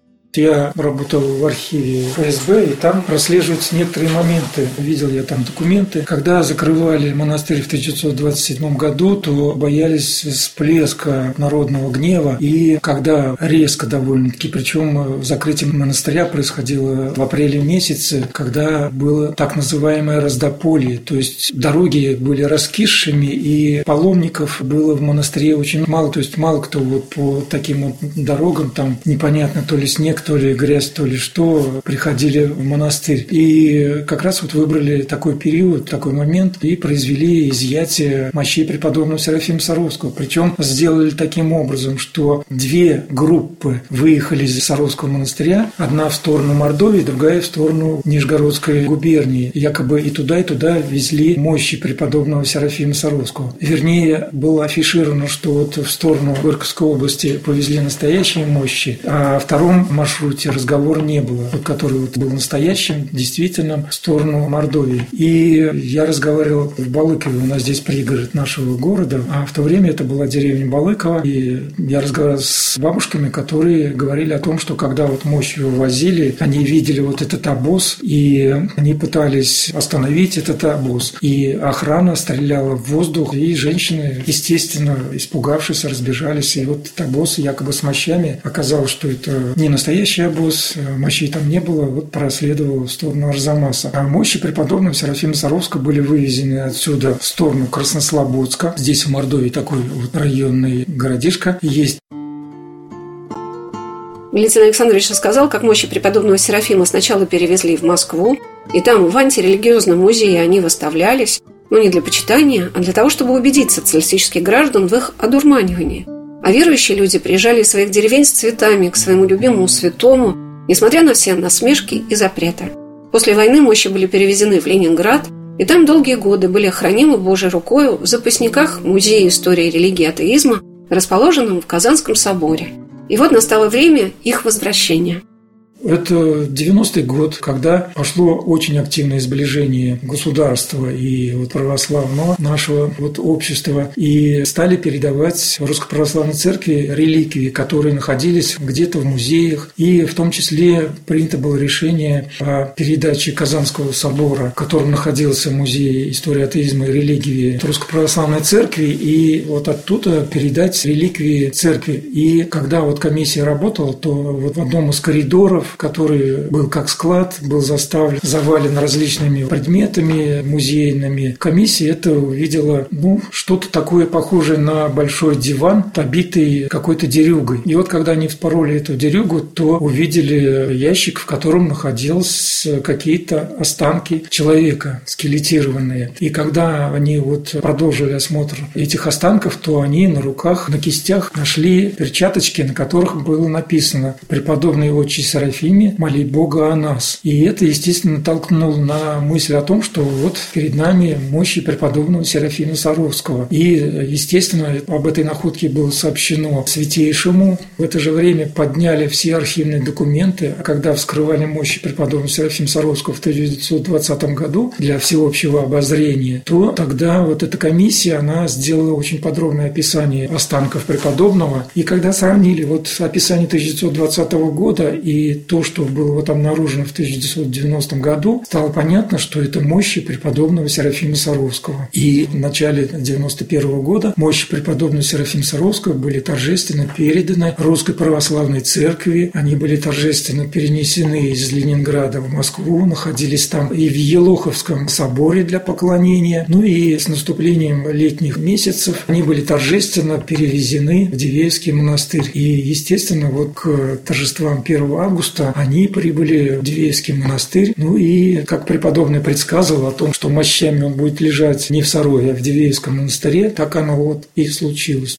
Я работал в архиве ФСБ, и там прослеживаются некоторые моменты. Видел я там документы. Когда закрывали монастырь в тысяча девятьсот двадцать седьмом году, то боялись всплеска народного гнева. И когда резко довольно-таки, причем закрытие монастыря происходило в апреле месяце, когда было так называемое раздополье. То есть дороги были раскисшими, и паломников было в монастыре очень мало. То есть мало кто вот по таким вот дорогам, там непонятно, то ли снег, то ли грязь, то ли что, приходили в монастырь. И как раз вот выбрали такой период, такой момент и произвели изъятие мощей преподобного Серафима Саровского. Причем сделали таким образом, что две группы выехали из Саровского монастыря, одна в сторону Мордовии, другая в сторону Нижегородской губернии. Якобы и туда, и туда везли мощи преподобного Серафима Саровского. Вернее, было афишировано, что вот в сторону Горьковской области повезли настоящие мощи, а в втором маршруте маршруте разговора не было, который вот был настоящим, действительно, в сторону Мордовии. И я разговаривал в Балыкове, у нас здесь пригород нашего города, а в то время это была деревня Балыкова, и я разговаривал с бабушками, которые говорили о том, что когда вот мощи вывозили, они видели вот этот обоз, и они пытались остановить этот обоз. И охрана стреляла в воздух, и женщины, естественно, испугавшись, разбежались. И вот этот обоз якобы с мощами, оказалось, что это не настоящий обоз, мощей там не было, вот проследовал в сторону Арзамаса. А мощи преподобного Серафима Саровского были вывезены отсюда в сторону Краснослободска. Здесь в Мордовии такой вот районный городишко есть. Валентин Александрович рассказал, как мощи преподобного Серафима сначала перевезли в Москву, и там в антирелигиозном музее они выставлялись, но не для почитания, а для того, чтобы убедить социалистических граждан в их одурманивании. А верующие люди приезжали из своих деревень с цветами к своему любимому святому, несмотря на все насмешки и запреты. После войны мощи были перевезены в Ленинград, и там долгие годы были хранимы Божьей рукою в запасниках Музея истории религии и атеизма, расположенном в Казанском соборе. И вот настало время их возвращения. Это девяностый год, когда пошло очень активное сближение государства и вот православного нашего вот общества, и стали передавать в Русской Православной Церкви реликвии, которые находились где-то в музеях, и в том числе принято было решение о передаче Казанского собора, в котором находился музей истории атеизма и религии Русской Православной Церкви, и вот оттуда передать реликвии церкви. И когда вот комиссия работала, то вот в одном из коридоров, который был как склад, был заставлен, завален различными предметами музейными. Комиссия это увидела, ну, что-то такое похожее на большой диван, обитый какой-то дерюгой. И вот когда они вспороли эту дерюгу, то увидели ящик, в котором находились какие-то останки человека, скелетированные. И когда они вот продолжили осмотр этих останков, то они на руках, на кистях нашли перчаточки, на которых было написано: «Преподобный отче Серафиме, моли Бога о нас». И это, естественно, толкнуло на мысль о том, что вот перед нами мощи преподобного Серафима Саровского. И, естественно, об этой находке было сообщено Святейшему. В это же время подняли все архивные документы, а когда вскрывали мощи преподобного Серафима Саровского в тысяча девятьсот двадцатом году для всеобщего обозрения, то тогда вот эта комиссия, она сделала очень подробное описание останков преподобного. И когда сравнили вот описание тысяча девятьсот двадцатого года и то, что было вот обнаружено в тысяча девятьсот девяностом году, стало понятно, что это мощи преподобного Серафима Саровского. И в начале девяносто первого года мощи преподобного Серафима Саровского были торжественно переданы Русской Православной Церкви. Они были торжественно перенесены из Ленинграда в Москву, находились там и в Елоховском соборе для поклонения. Ну и с наступлением летних месяцев они были торжественно перевезены в Дивеевский монастырь. И, естественно, вот к торжествам первого августа они прибыли в Дивеевский монастырь. Ну и, как преподобный предсказывал о том, что мощами он будет лежать не в Сарове, а в Дивеевском монастыре, так оно вот и случилось.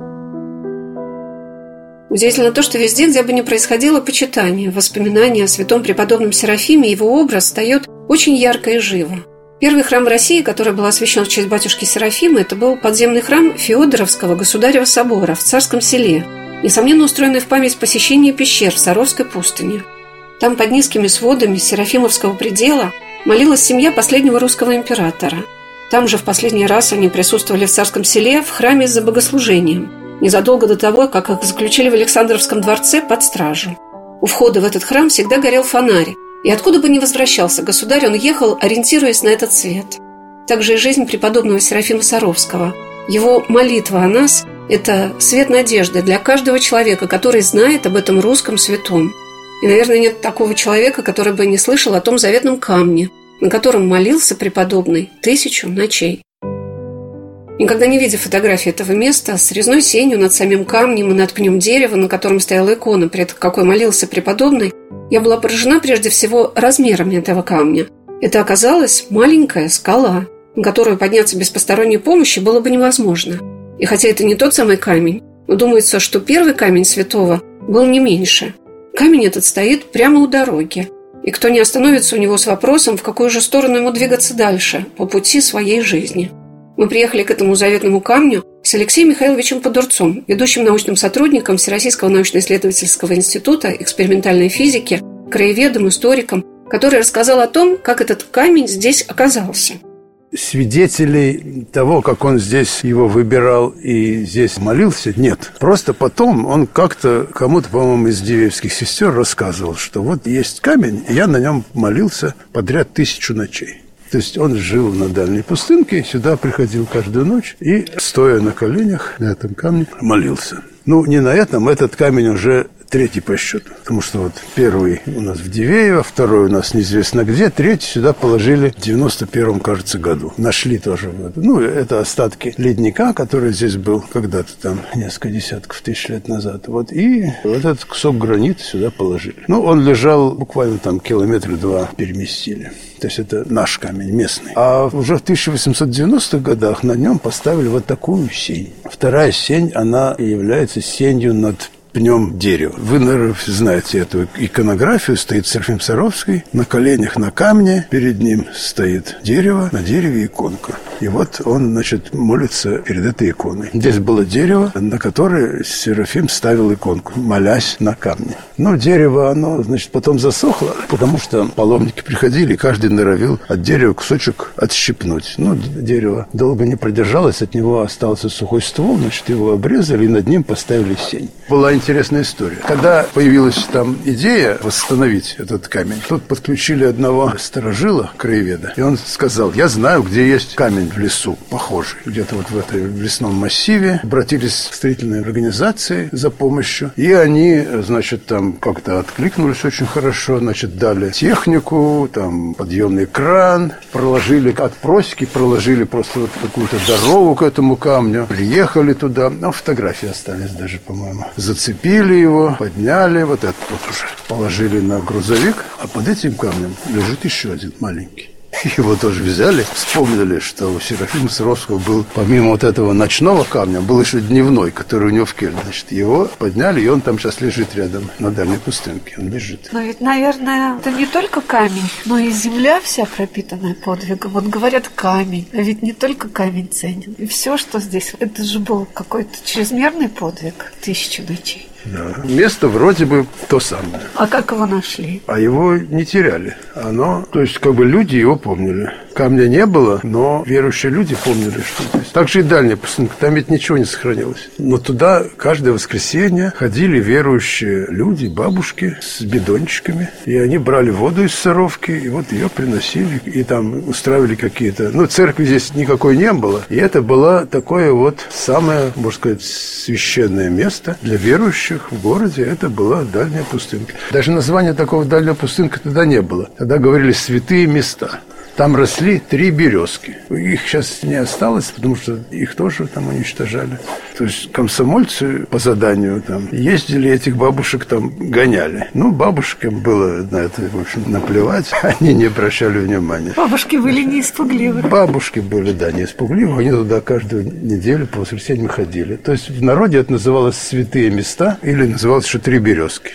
Удивительно то, что везде, где бы ни происходило почитание, воспоминания о святом преподобном Серафиме, его образ встает очень ярко и живо. Первый храм в России, который был освящен в честь батюшки Серафима, это был подземный храм Феодоровского государева собора в Царском селе, несомненно устроенный в память посещения пещер в Саровской пустыне. Там под низкими сводами Серафимовского предела молилась семья последнего русского императора. Там же в последний раз они присутствовали в Царском селе в храме за богослужением, незадолго до того, как их заключили в Александровском дворце под стражу. У входа в этот храм всегда горел фонарь, и откуда бы ни возвращался государь, он ехал, ориентируясь на этот свет. Также и жизнь преподобного Серафима Саровского. Его молитва о нас – это свет надежды для каждого человека, который знает об этом русском святом. И, наверное, нет такого человека, который бы не слышал о том заветном камне, на котором молился преподобный тысячу ночей. Никогда не видя фотографии этого места, с резной сенью над самим камнем и над пнем дерева, на котором стояла икона, пред какой молился преподобный, я была поражена прежде всего размерами этого камня. Это оказалась маленькая скала, на которую подняться без посторонней помощи было бы невозможно. И хотя это не тот самый камень, но думается, что первый камень святого был не меньше. Камень этот стоит прямо у дороги, и кто не остановится у него с вопросом, в какую же сторону ему двигаться дальше, по пути своей жизни. Мы приехали к этому заветному камню с Алексеем Михайловичем Подурцом, ведущим научным сотрудником Всероссийского научно-исследовательского института экспериментальной физики, краеведом, историком, который рассказал о том, как этот камень здесь оказался. Свидетелей того, как он здесь его выбирал и здесь молился, нет. Просто потом он как-то кому-то, по-моему, из дивеевских сестер рассказывал, что вот есть камень, и я на нем молился подряд тысячу ночей. То есть он жил на дальней пустынке, сюда приходил каждую ночь и, стоя на коленях на этом камне, молился. Ну, не на этом, этот камень уже третий по счету. Потому что вот первый у нас в Дивеево, второй у нас неизвестно где, третий сюда положили в девяносто первом, кажется, году. Нашли тоже. Ну, это остатки ледника, который здесь был когда-то там несколько десятков тысяч лет назад. Вот. И вот этот кусок гранита сюда положили. Ну, он лежал буквально там километра два переместили. То есть это наш камень, местный. А уже в тысяча восемьсот девяностых годах на нем поставили вот такую сень. Вторая сень, она является сенью над пнем дерева. Вы, наверное, знаете эту иконографию. Стоит Серафим Саровский на коленях на камне. Перед ним стоит дерево, на дереве иконка. И вот он, значит, молится перед этой иконой. Здесь было дерево, на которое Серафим ставил иконку, молясь на камне. Но дерево, оно, значит, потом засохло, потому что паломники приходили, и каждый норовил от дерева кусочек отщипнуть. Но дерево долго не продержалось, от него остался сухой ствол, значит, его обрезали и над ним поставили сень. Была интересная история. Когда появилась там идея восстановить этот камень, тут подключили одного старожила, краеведа, и он сказал: я знаю, где есть камень в лесу, похожий, где-то вот в этом лесном массиве. Обратились к строительной организации за помощью, и они, значит, там как-то откликнулись очень хорошо, значит, дали технику, там подъемный кран, проложили от просеки, проложили просто вот какую-то дорогу к этому камню, приехали туда, ну, фотографии остались даже, по-моему, зацепили его, подняли, вот этот вот уже положили на грузовик, а под этим камнем лежит еще один маленький. Его тоже взяли, вспомнили, что у Серафима Саровского был, помимо вот этого ночного камня, был еще дневной, который у него в келье. Значит, его подняли, и он там сейчас лежит рядом на дальней пустынке. Он лежит. Но ведь, наверное, это не только камень, но и земля вся пропитанная подвигом. Вот говорят камень, а ведь не только камень ценен. И все, что здесь, это же был какой-то чрезмерный подвиг тысячи ночей. Да. Место вроде бы то самое. А как его нашли? А его не теряли. Оно, то есть, как бы люди его помнили. Камня не было, но верующие люди помнили, что здесь. Так же и дальняя пустынка, там ведь ничего не сохранилось. Но туда каждое воскресенье ходили верующие люди, бабушки с бидончиками. И они брали воду из Саровки, и вот ее приносили. И там устраивали какие-то... Ну, церкви здесь никакой не было. И это было такое вот самое, можно сказать, священное место для верующих в городе. Это была дальняя пустынка. Даже названия такого дальняя пустынка тогда не было. Тогда говорили «святые места». Там росли три березки. Их сейчас не осталось, потому что их тоже там уничтожали. То есть комсомольцы по заданию там ездили, этих бабушек там гоняли. Ну, бабушкам было на это, в общем, наплевать. Они не обращали внимания. Бабушки были не испугливы. Бабушки были, да, не испугливы. Они туда каждую неделю по воскресеньям ходили. То есть в народе это называлось «святые места» или называлось еще «три березки».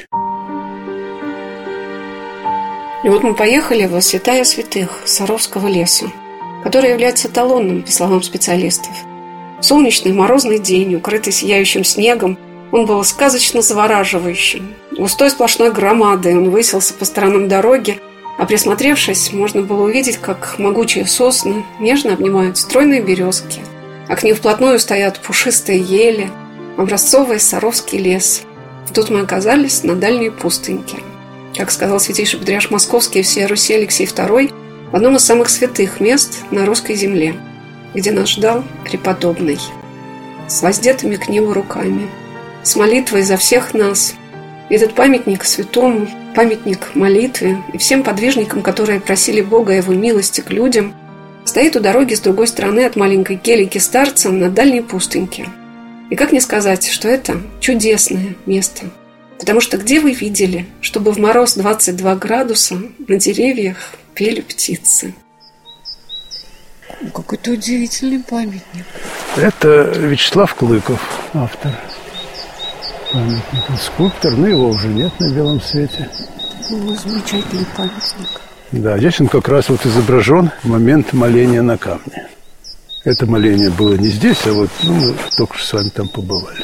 И вот мы поехали во святая святых Саровского леса, который является эталонным, по словам специалистов. В солнечный морозный день, укрытый сияющим снегом, он был сказочно завораживающим. Густой сплошной громадой он высился по сторонам дороги, а присмотревшись, можно было увидеть, как могучие сосны нежно обнимают стройные березки, а к ним вплотную стоят пушистые ели, образцовый Саровский лес. И тут мы оказались на дальней пустыньке. Как сказал святейший патриарх Московский и всея Руси Алексей второй, в одном из самых святых мест на русской земле, где нас ждал преподобный, с воздетыми к небу руками, с молитвой за всех нас. И этот памятник святому, памятник молитве и всем подвижникам, которые просили Бога Его милости к людям, стоит у дороги с другой стороны от маленькой келики старца на дальней пустыньке. И как не сказать, что это чудесное место. Потому что где вы видели, чтобы в мороз двадцать два градуса на деревьях пели птицы? Какой-то удивительный памятник. Это Вячеслав Клыков, автор памятника. Скульптор, но его уже нет на белом свете. Ну, замечательный памятник. Да, здесь он как раз вот изображен в момент моления на камне. Это моление было не здесь, а вот ну, мы только что с вами там побывали.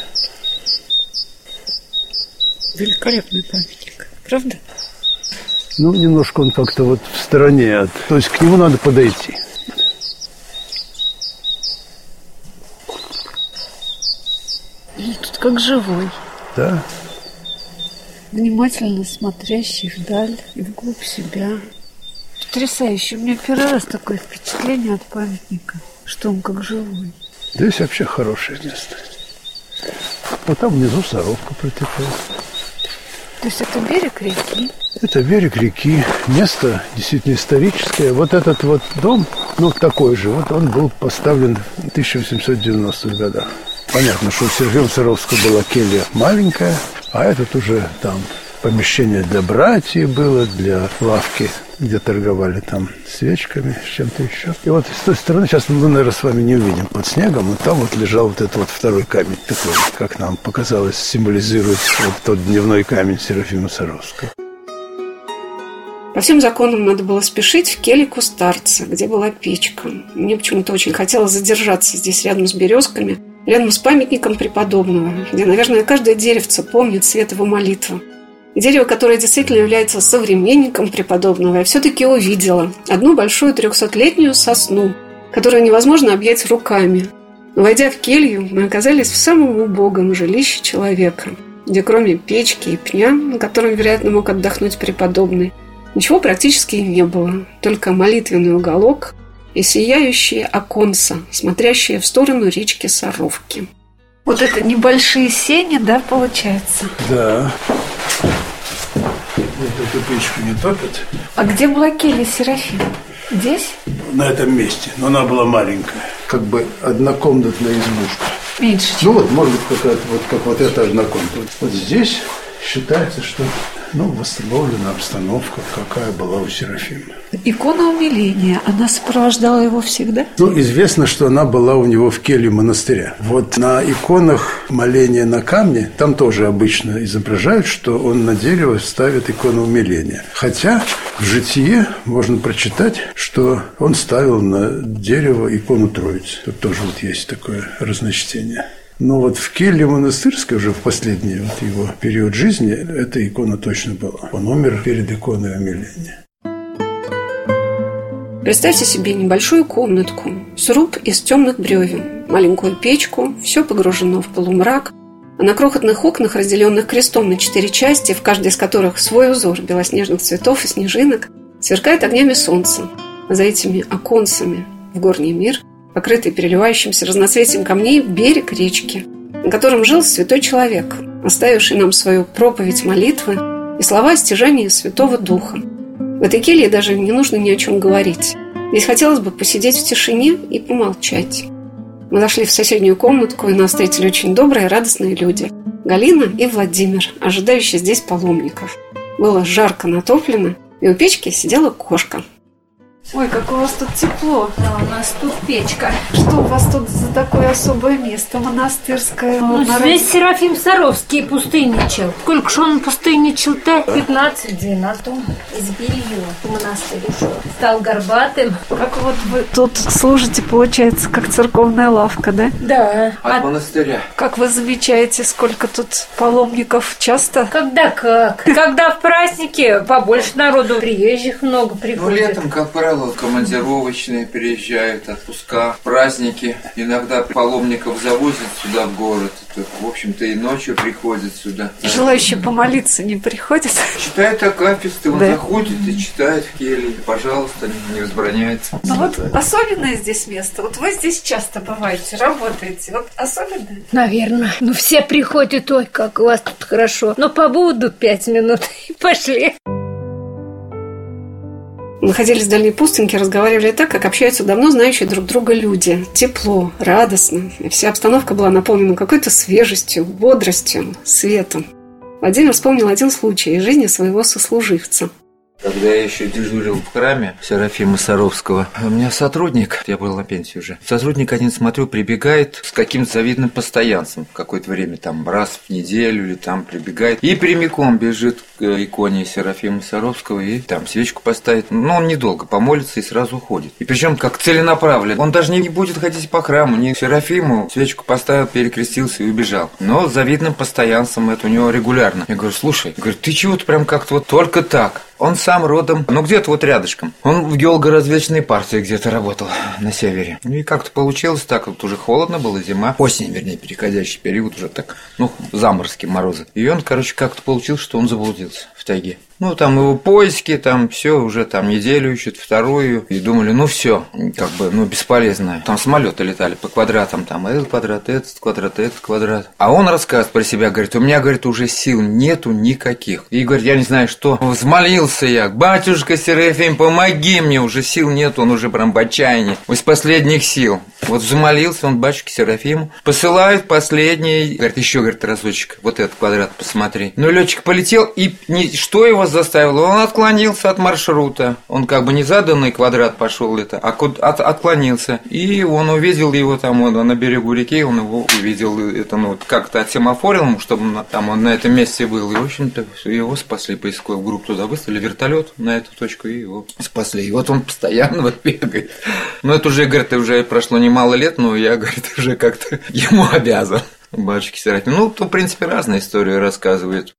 Великолепный памятник, правда? Ну, немножко он как-то вот в стороне от... То есть к нему надо подойти. И тут как живой. Да. Внимательно смотрящий вдаль и вглубь себя. Потрясающе. У меня первый раз такое впечатление от памятника, что он как живой. Здесь вообще хорошее место. Вот там внизу Саровка протекает. есть это берег реки? Это берег реки, место действительно историческое. Вот этот вот дом, ну, такой же, вот он был поставлен в тысяча восемьсот девяностых годах. Понятно, что у Серафима Саровского была келья маленькая, а этот уже там помещение для братьев было, для лавки, где торговали там свечками, с чем-то еще. И вот с той стороны, сейчас мы, наверное, с вами не увидим, под снегом, но там вот лежал вот этот вот второй камень, такой, как нам показалось, символизирует вот тот дневной камень Серафима Саровского. По всем законам надо было спешить в келику старца, где была печка. Мне почему-то очень хотелось задержаться здесь рядом с березками, рядом с памятником преподобного, где, наверное, каждое деревце помнит свет его молитвы. И дерево, которое действительно является современником преподобного, я все-таки увидела одну большую трехсотлетнюю сосну, которую невозможно объять руками. Но, войдя в келью, мы оказались в самом убогом жилище человека, где кроме печки и пня, на котором, вероятно, мог отдохнуть преподобный, ничего практически не было, только молитвенный уголок и сияющие оконца, смотрящие в сторону речки Саровки. Вот это небольшие сени, да, получается? Да. Вот эту печку не топят. А где была келья Серафима? Здесь? На этом месте, но она была маленькая, как бы однокомнатная избушка. Меньше. Ну вот, может быть, какая-то, вот как вот эта однокомнатная. Вот здесь считается, что, ну, восстановлена обстановка, какая была у Серафима. Икона умиления, она сопровождала его всегда? Ну, известно, что она была у него в келье монастыря. Вот на иконах моления на камне, там тоже обычно изображают, что он на дерево ставит икону умиления. Хотя в житие можно прочитать, что он ставил на дерево икону Троицы. Тут тоже вот есть такое разночтение. Но вот в келье монастырской уже в последний вот его период жизни эта икона точно была. Он умер перед иконой умиления. Представьте себе небольшую комнатку, сруб из темных бревен, маленькую печку, все погружено в полумрак, а на крохотных окнах, разделенных крестом на четыре части, в каждой из которых свой узор белоснежных цветов и снежинок, сверкает огнями солнца. А за этими оконцами в горний мир, покрытый переливающимся разноцветием камней, берег речки, на котором жил святой человек, оставивший нам свою проповедь молитвы и слова стяжания Святого Духа. В этой келье даже не нужно ни о чем говорить. Здесь хотелось бы посидеть в тишине и помолчать. Мы зашли в соседнюю комнатку, и нас встретили очень добрые и радостные люди. Галина и Владимир, ожидающие здесь паломников. Было жарко натоплено, и у печки сидела кошка. Ой, как у вас тут тепло. Да, у нас тут печка. Что у вас тут за такое особое место монастырское? Ну, вот, здесь Серафим Саровский пустынничал. Сколько ж он пустынничал-то? пятнадцать-двенадцать. Из белье в монастырь ушел. Стал горбатым. Как вот вы тут служите, получается, как церковная лавка, да? Да. От, От монастыря. Как вы замечаете, сколько тут паломников часто? Когда как? Когда в праздники побольше народу, приезжих много приходит. Ну, летом, как правило, командировочные приезжают, отпуска, праздники. Иногда паломников завозят сюда в город. В общем-то, и ночью приходят сюда. Желающие помолиться не приходят? Читает акафисты, он да. заходит и читает в келье. Пожалуйста, не возбраняется. Ну вот особенное здесь место. Вот вы здесь часто бываете, работаете. Вот особенное? Наверное. Ну, все приходят, ой, как у вас тут хорошо. Но побуду пять минут и пошли. Мы находились в дальней пустыньке, разговаривали так, как общаются давно знающие друг друга люди. Тепло, радостно. И вся обстановка была наполнена какой-то свежестью, бодростью, светом. Владимир вспомнил один случай из жизни своего сослуживца. Когда я еще дежурил в храме Серафима Саровского, у меня сотрудник, я был на пенсии уже, сотрудник один, смотрю, прибегает с каким-то завидным постоянством в какое-то время, там, раз в неделю или там прибегает, и прямиком бежит к иконе Серафима Саровского и там свечку поставит. Но он недолго помолится и сразу уходит. И причем как целенаправленно. Он даже не будет ходить по храму, не к Серафиму, свечку поставил, перекрестился и убежал. Но с завидным постоянством это у него регулярно. Я говорю, слушай, говорю, ты чего-то прям как-то вот только так. Он сам родом, ну где-то вот рядышком. Он в геолого-разведочной партии где-то работал на севере. Ну и как-то получилось так, вот уже холодно было, зима, осень, вернее, переходящий период, уже так, ну, заморозки, морозы. И он, короче, как-то получилось, что он заблудился в тайге. Ну, там его поиски, там все уже там неделю ищут, вторую. И думали, ну все, как бы, ну, бесполезно. Там самолеты летали по квадратам, там этот квадрат, этот квадрат, этот квадрат. А он рассказывает про себя, говорит, у меня, говорит, уже сил нету никаких. И говорит, я не знаю что. Взмолился я, батюшка Серафим, помоги мне, уже сил нету, он уже прям в отчаянии. Из последних сил. Вот взмолился он батюшке Серафиму. Посылают последний, говорит, еще, говорит, разочек, вот этот квадрат посмотри. Ну, летчик полетел, и не, что его заставило? Он отклонился от маршрута. Он как бы не заданный квадрат пошел это, а от, отклонился. И он увидел его там он, на берегу реки, он его увидел, это, ну, как-то отсемафорил ему, чтобы там он на этом месте был. И, в общем-то, его спасли, поисковую группу туда выставили, вертолет на эту точку, и его спасли. И вот он постоянно вот бегает. Но это уже, говорит, уже прошло немало лет, но я, говорит, уже как-то ему обязан. Батюшки Серафим. Ну, то, в принципе, разные истории рассказывают.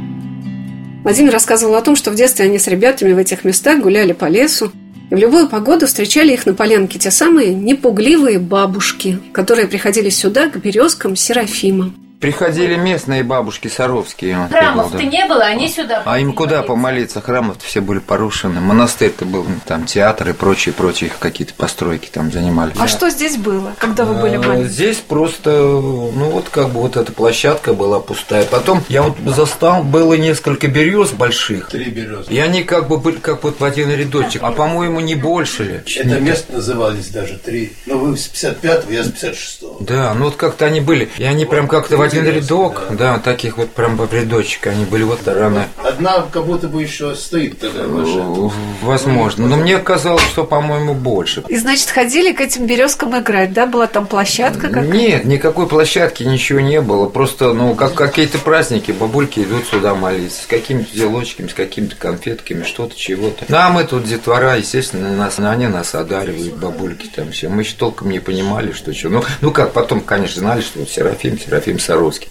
Владимир рассказывал о том, что в детстве они с ребятами в этих местах гуляли по лесу, и в любую погоду встречали их на полянке те самые непугливые бабушки, которые приходили сюда к березкам Серафима. Приходили местные бабушки саровские. Храмов-то не было, они сюда. А им куда помолиться? Храмы-то все были порушены. Монастырь-то был, там театр и прочие, прочие какие-то постройки там занимали. А да. Что здесь было, когда вы были маленькие? Здесь просто, ну вот как бы вот эта площадка была пустая. Потом я вот застал, было несколько берез больших. Три березы. И они как бы были как вот в один рядочек, а по-моему не больше ли. Это место назывались даже три. Ну вы с пятьдесят пятого, я с пятьдесят шестого. Да, ну вот как-то они были. И они прям как-то в один рядок, да. да, таких вот прям в рядочек, они были вот рано. Одна как будто бы еще стоит тогда ваша. Возможно, но мне казалось, что, по-моему, больше. И, значит, ходили к этим березкам играть, да? Была там площадка какая-то? Нет, никакой площадки, ничего не было. Просто, ну, как какие-то праздники, бабульки идут сюда молиться. С какими-то узелочками, с какими-то конфетками, что-то, чего-то. Ну, а мы тут детвора, естественно, нас, они нас одаривают, бабульки там все. Мы еще толком не понимали, что что. Ну, ну как, потом, конечно, знали, что вот Серафим, Серафим Саровский.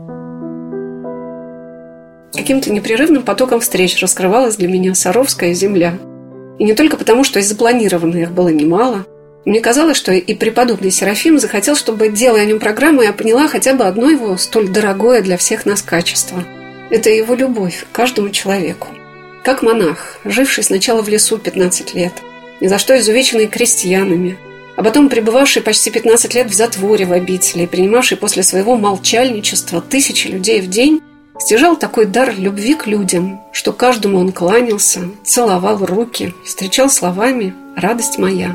Каким-то непрерывным потоком встреч раскрывалась для меня Саровская земля. И не только потому, что из запланированных их было немало. Мне казалось, что и преподобный Серафим захотел, чтобы, делая о нем программу, я поняла хотя бы одно его столь дорогое для всех нас качество. Это его любовь к каждому человеку. Как монах, живший сначала в лесу пятнадцать лет, ни за что изувеченный крестьянами, а потом пребывавший почти пятнадцать лет в затворе в обители и принимавший после своего молчальничества тысячи людей в день, стяжал такой дар любви к людям, что каждому он кланялся, целовал руки, встречал словами «радость моя».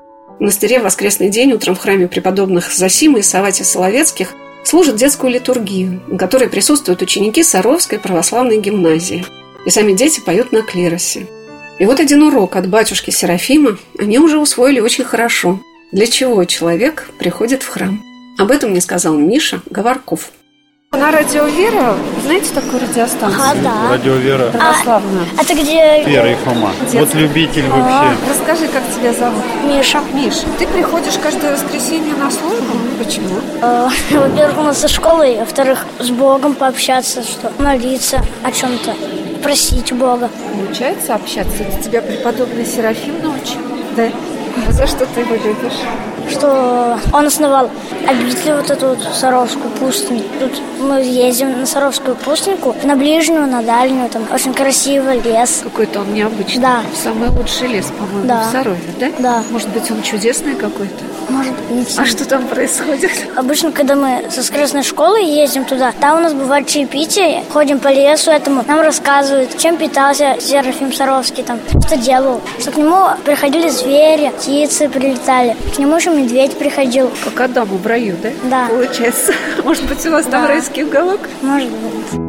В монастыре в воскресный день утром в храме преподобных Зосимы и Савватия Соловецких служат детскую литургию, на которой присутствуют ученики Саровской православной гимназии, и сами дети поют на клиросе. И вот один урок от батюшки Серафима они уже усвоили очень хорошо. Для чего человек приходит в храм? Об этом мне сказал Миша Говорков. На радио Вера, знаете такую радиостанцию? А, да. Радио Вера. Православная. А, это где... Вера и Фома. Детский. Вот любитель А, вообще. расскажи, как тебя зовут? Миша. Миша, ты приходишь каждое воскресенье на службу? Почему? Э, во-первых, у нас со школы, а во-вторых, с Богом пообщаться, что молиться о чем-то, просить Бога. Получается общаться? Это тебя преподобный Серафим научил? Да. А за что ты его любишь? Что он основал обитель вот эту вот Саровскую пустыню. Тут мы ездим на Саровскую пустыньку, на ближнюю, на дальнюю, там очень красивый лес. Какой-то он необычный. Да. Самый лучший лес, по-моему, да. в Сарове, да? Да. Может быть, он чудесный какой-то? Может быть. А что там происходит? Обычно, когда мы со воскресной школы ездим туда, там у нас бывает чаепитие, ходим по лесу этому, нам рассказывают, чем питался Серафим Саровский, там, что делал. Что к нему приходили звери, птицы прилетали, к нему еще медведь приходил. Как Адаму в раю, да? Да. Получается. Может быть, у вас да. там райский уголок? Может быть.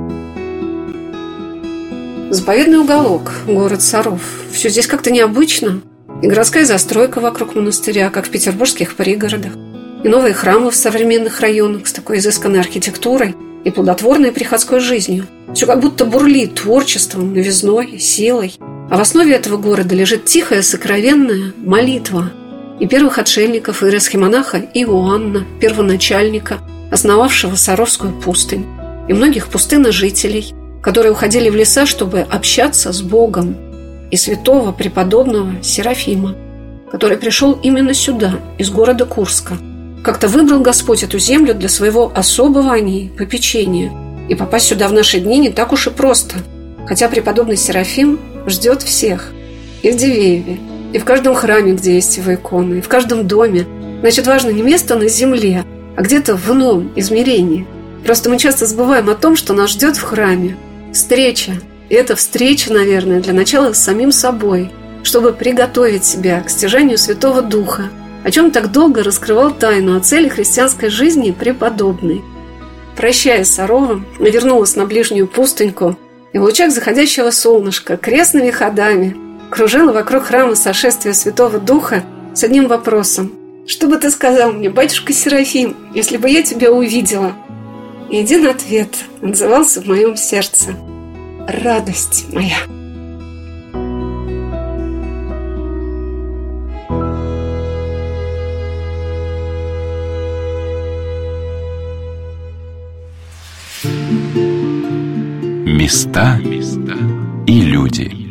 Заповедный уголок, город Саров. Все здесь как-то необычно. И городская застройка вокруг монастыря, как в петербургских пригородах. И новые храмы в современных районах с такой изысканной архитектурой и плодотворной приходской жизнью. Все как будто бурлит творчеством, новизной, силой. А в основе этого города лежит тихая, сокровенная молитва и первых отшельников, и иеросхимонаха Иоанна, первоначальника, основавшего Саровскую пустынь, и многих пустынножителей, которые уходили в леса, чтобы общаться с Богом, и святого преподобного Серафима, который пришел именно сюда, из города Курска. Как-то выбрал Господь эту землю для своего особого о ней попечения. И попасть сюда в наши дни не так уж и просто. Хотя преподобный Серафим ждет всех. И в Дивееве, и в каждом храме, где есть его иконы, и в каждом доме. Значит, важно не место на земле, а где-то в ином измерении. Просто мы часто забываем о том, что нас ждет в храме. Встреча. И эта встреча, наверное, для начала с самим собой, чтобы приготовить себя к стяжанию Святого Духа, о чем так долго раскрывал тайну о цели христианской жизни преподобный. Прощаясь с Саровым, я вернулась на ближнюю пустыньку и в лучах заходящего солнышка крестными ходами кружила вокруг храма сошествия Святого Духа с одним вопросом. «Что бы ты сказал мне, батюшка Серафим, если бы я тебя увидела?» И один ответ отзывался в моем сердце. «Радость моя». Места и люди.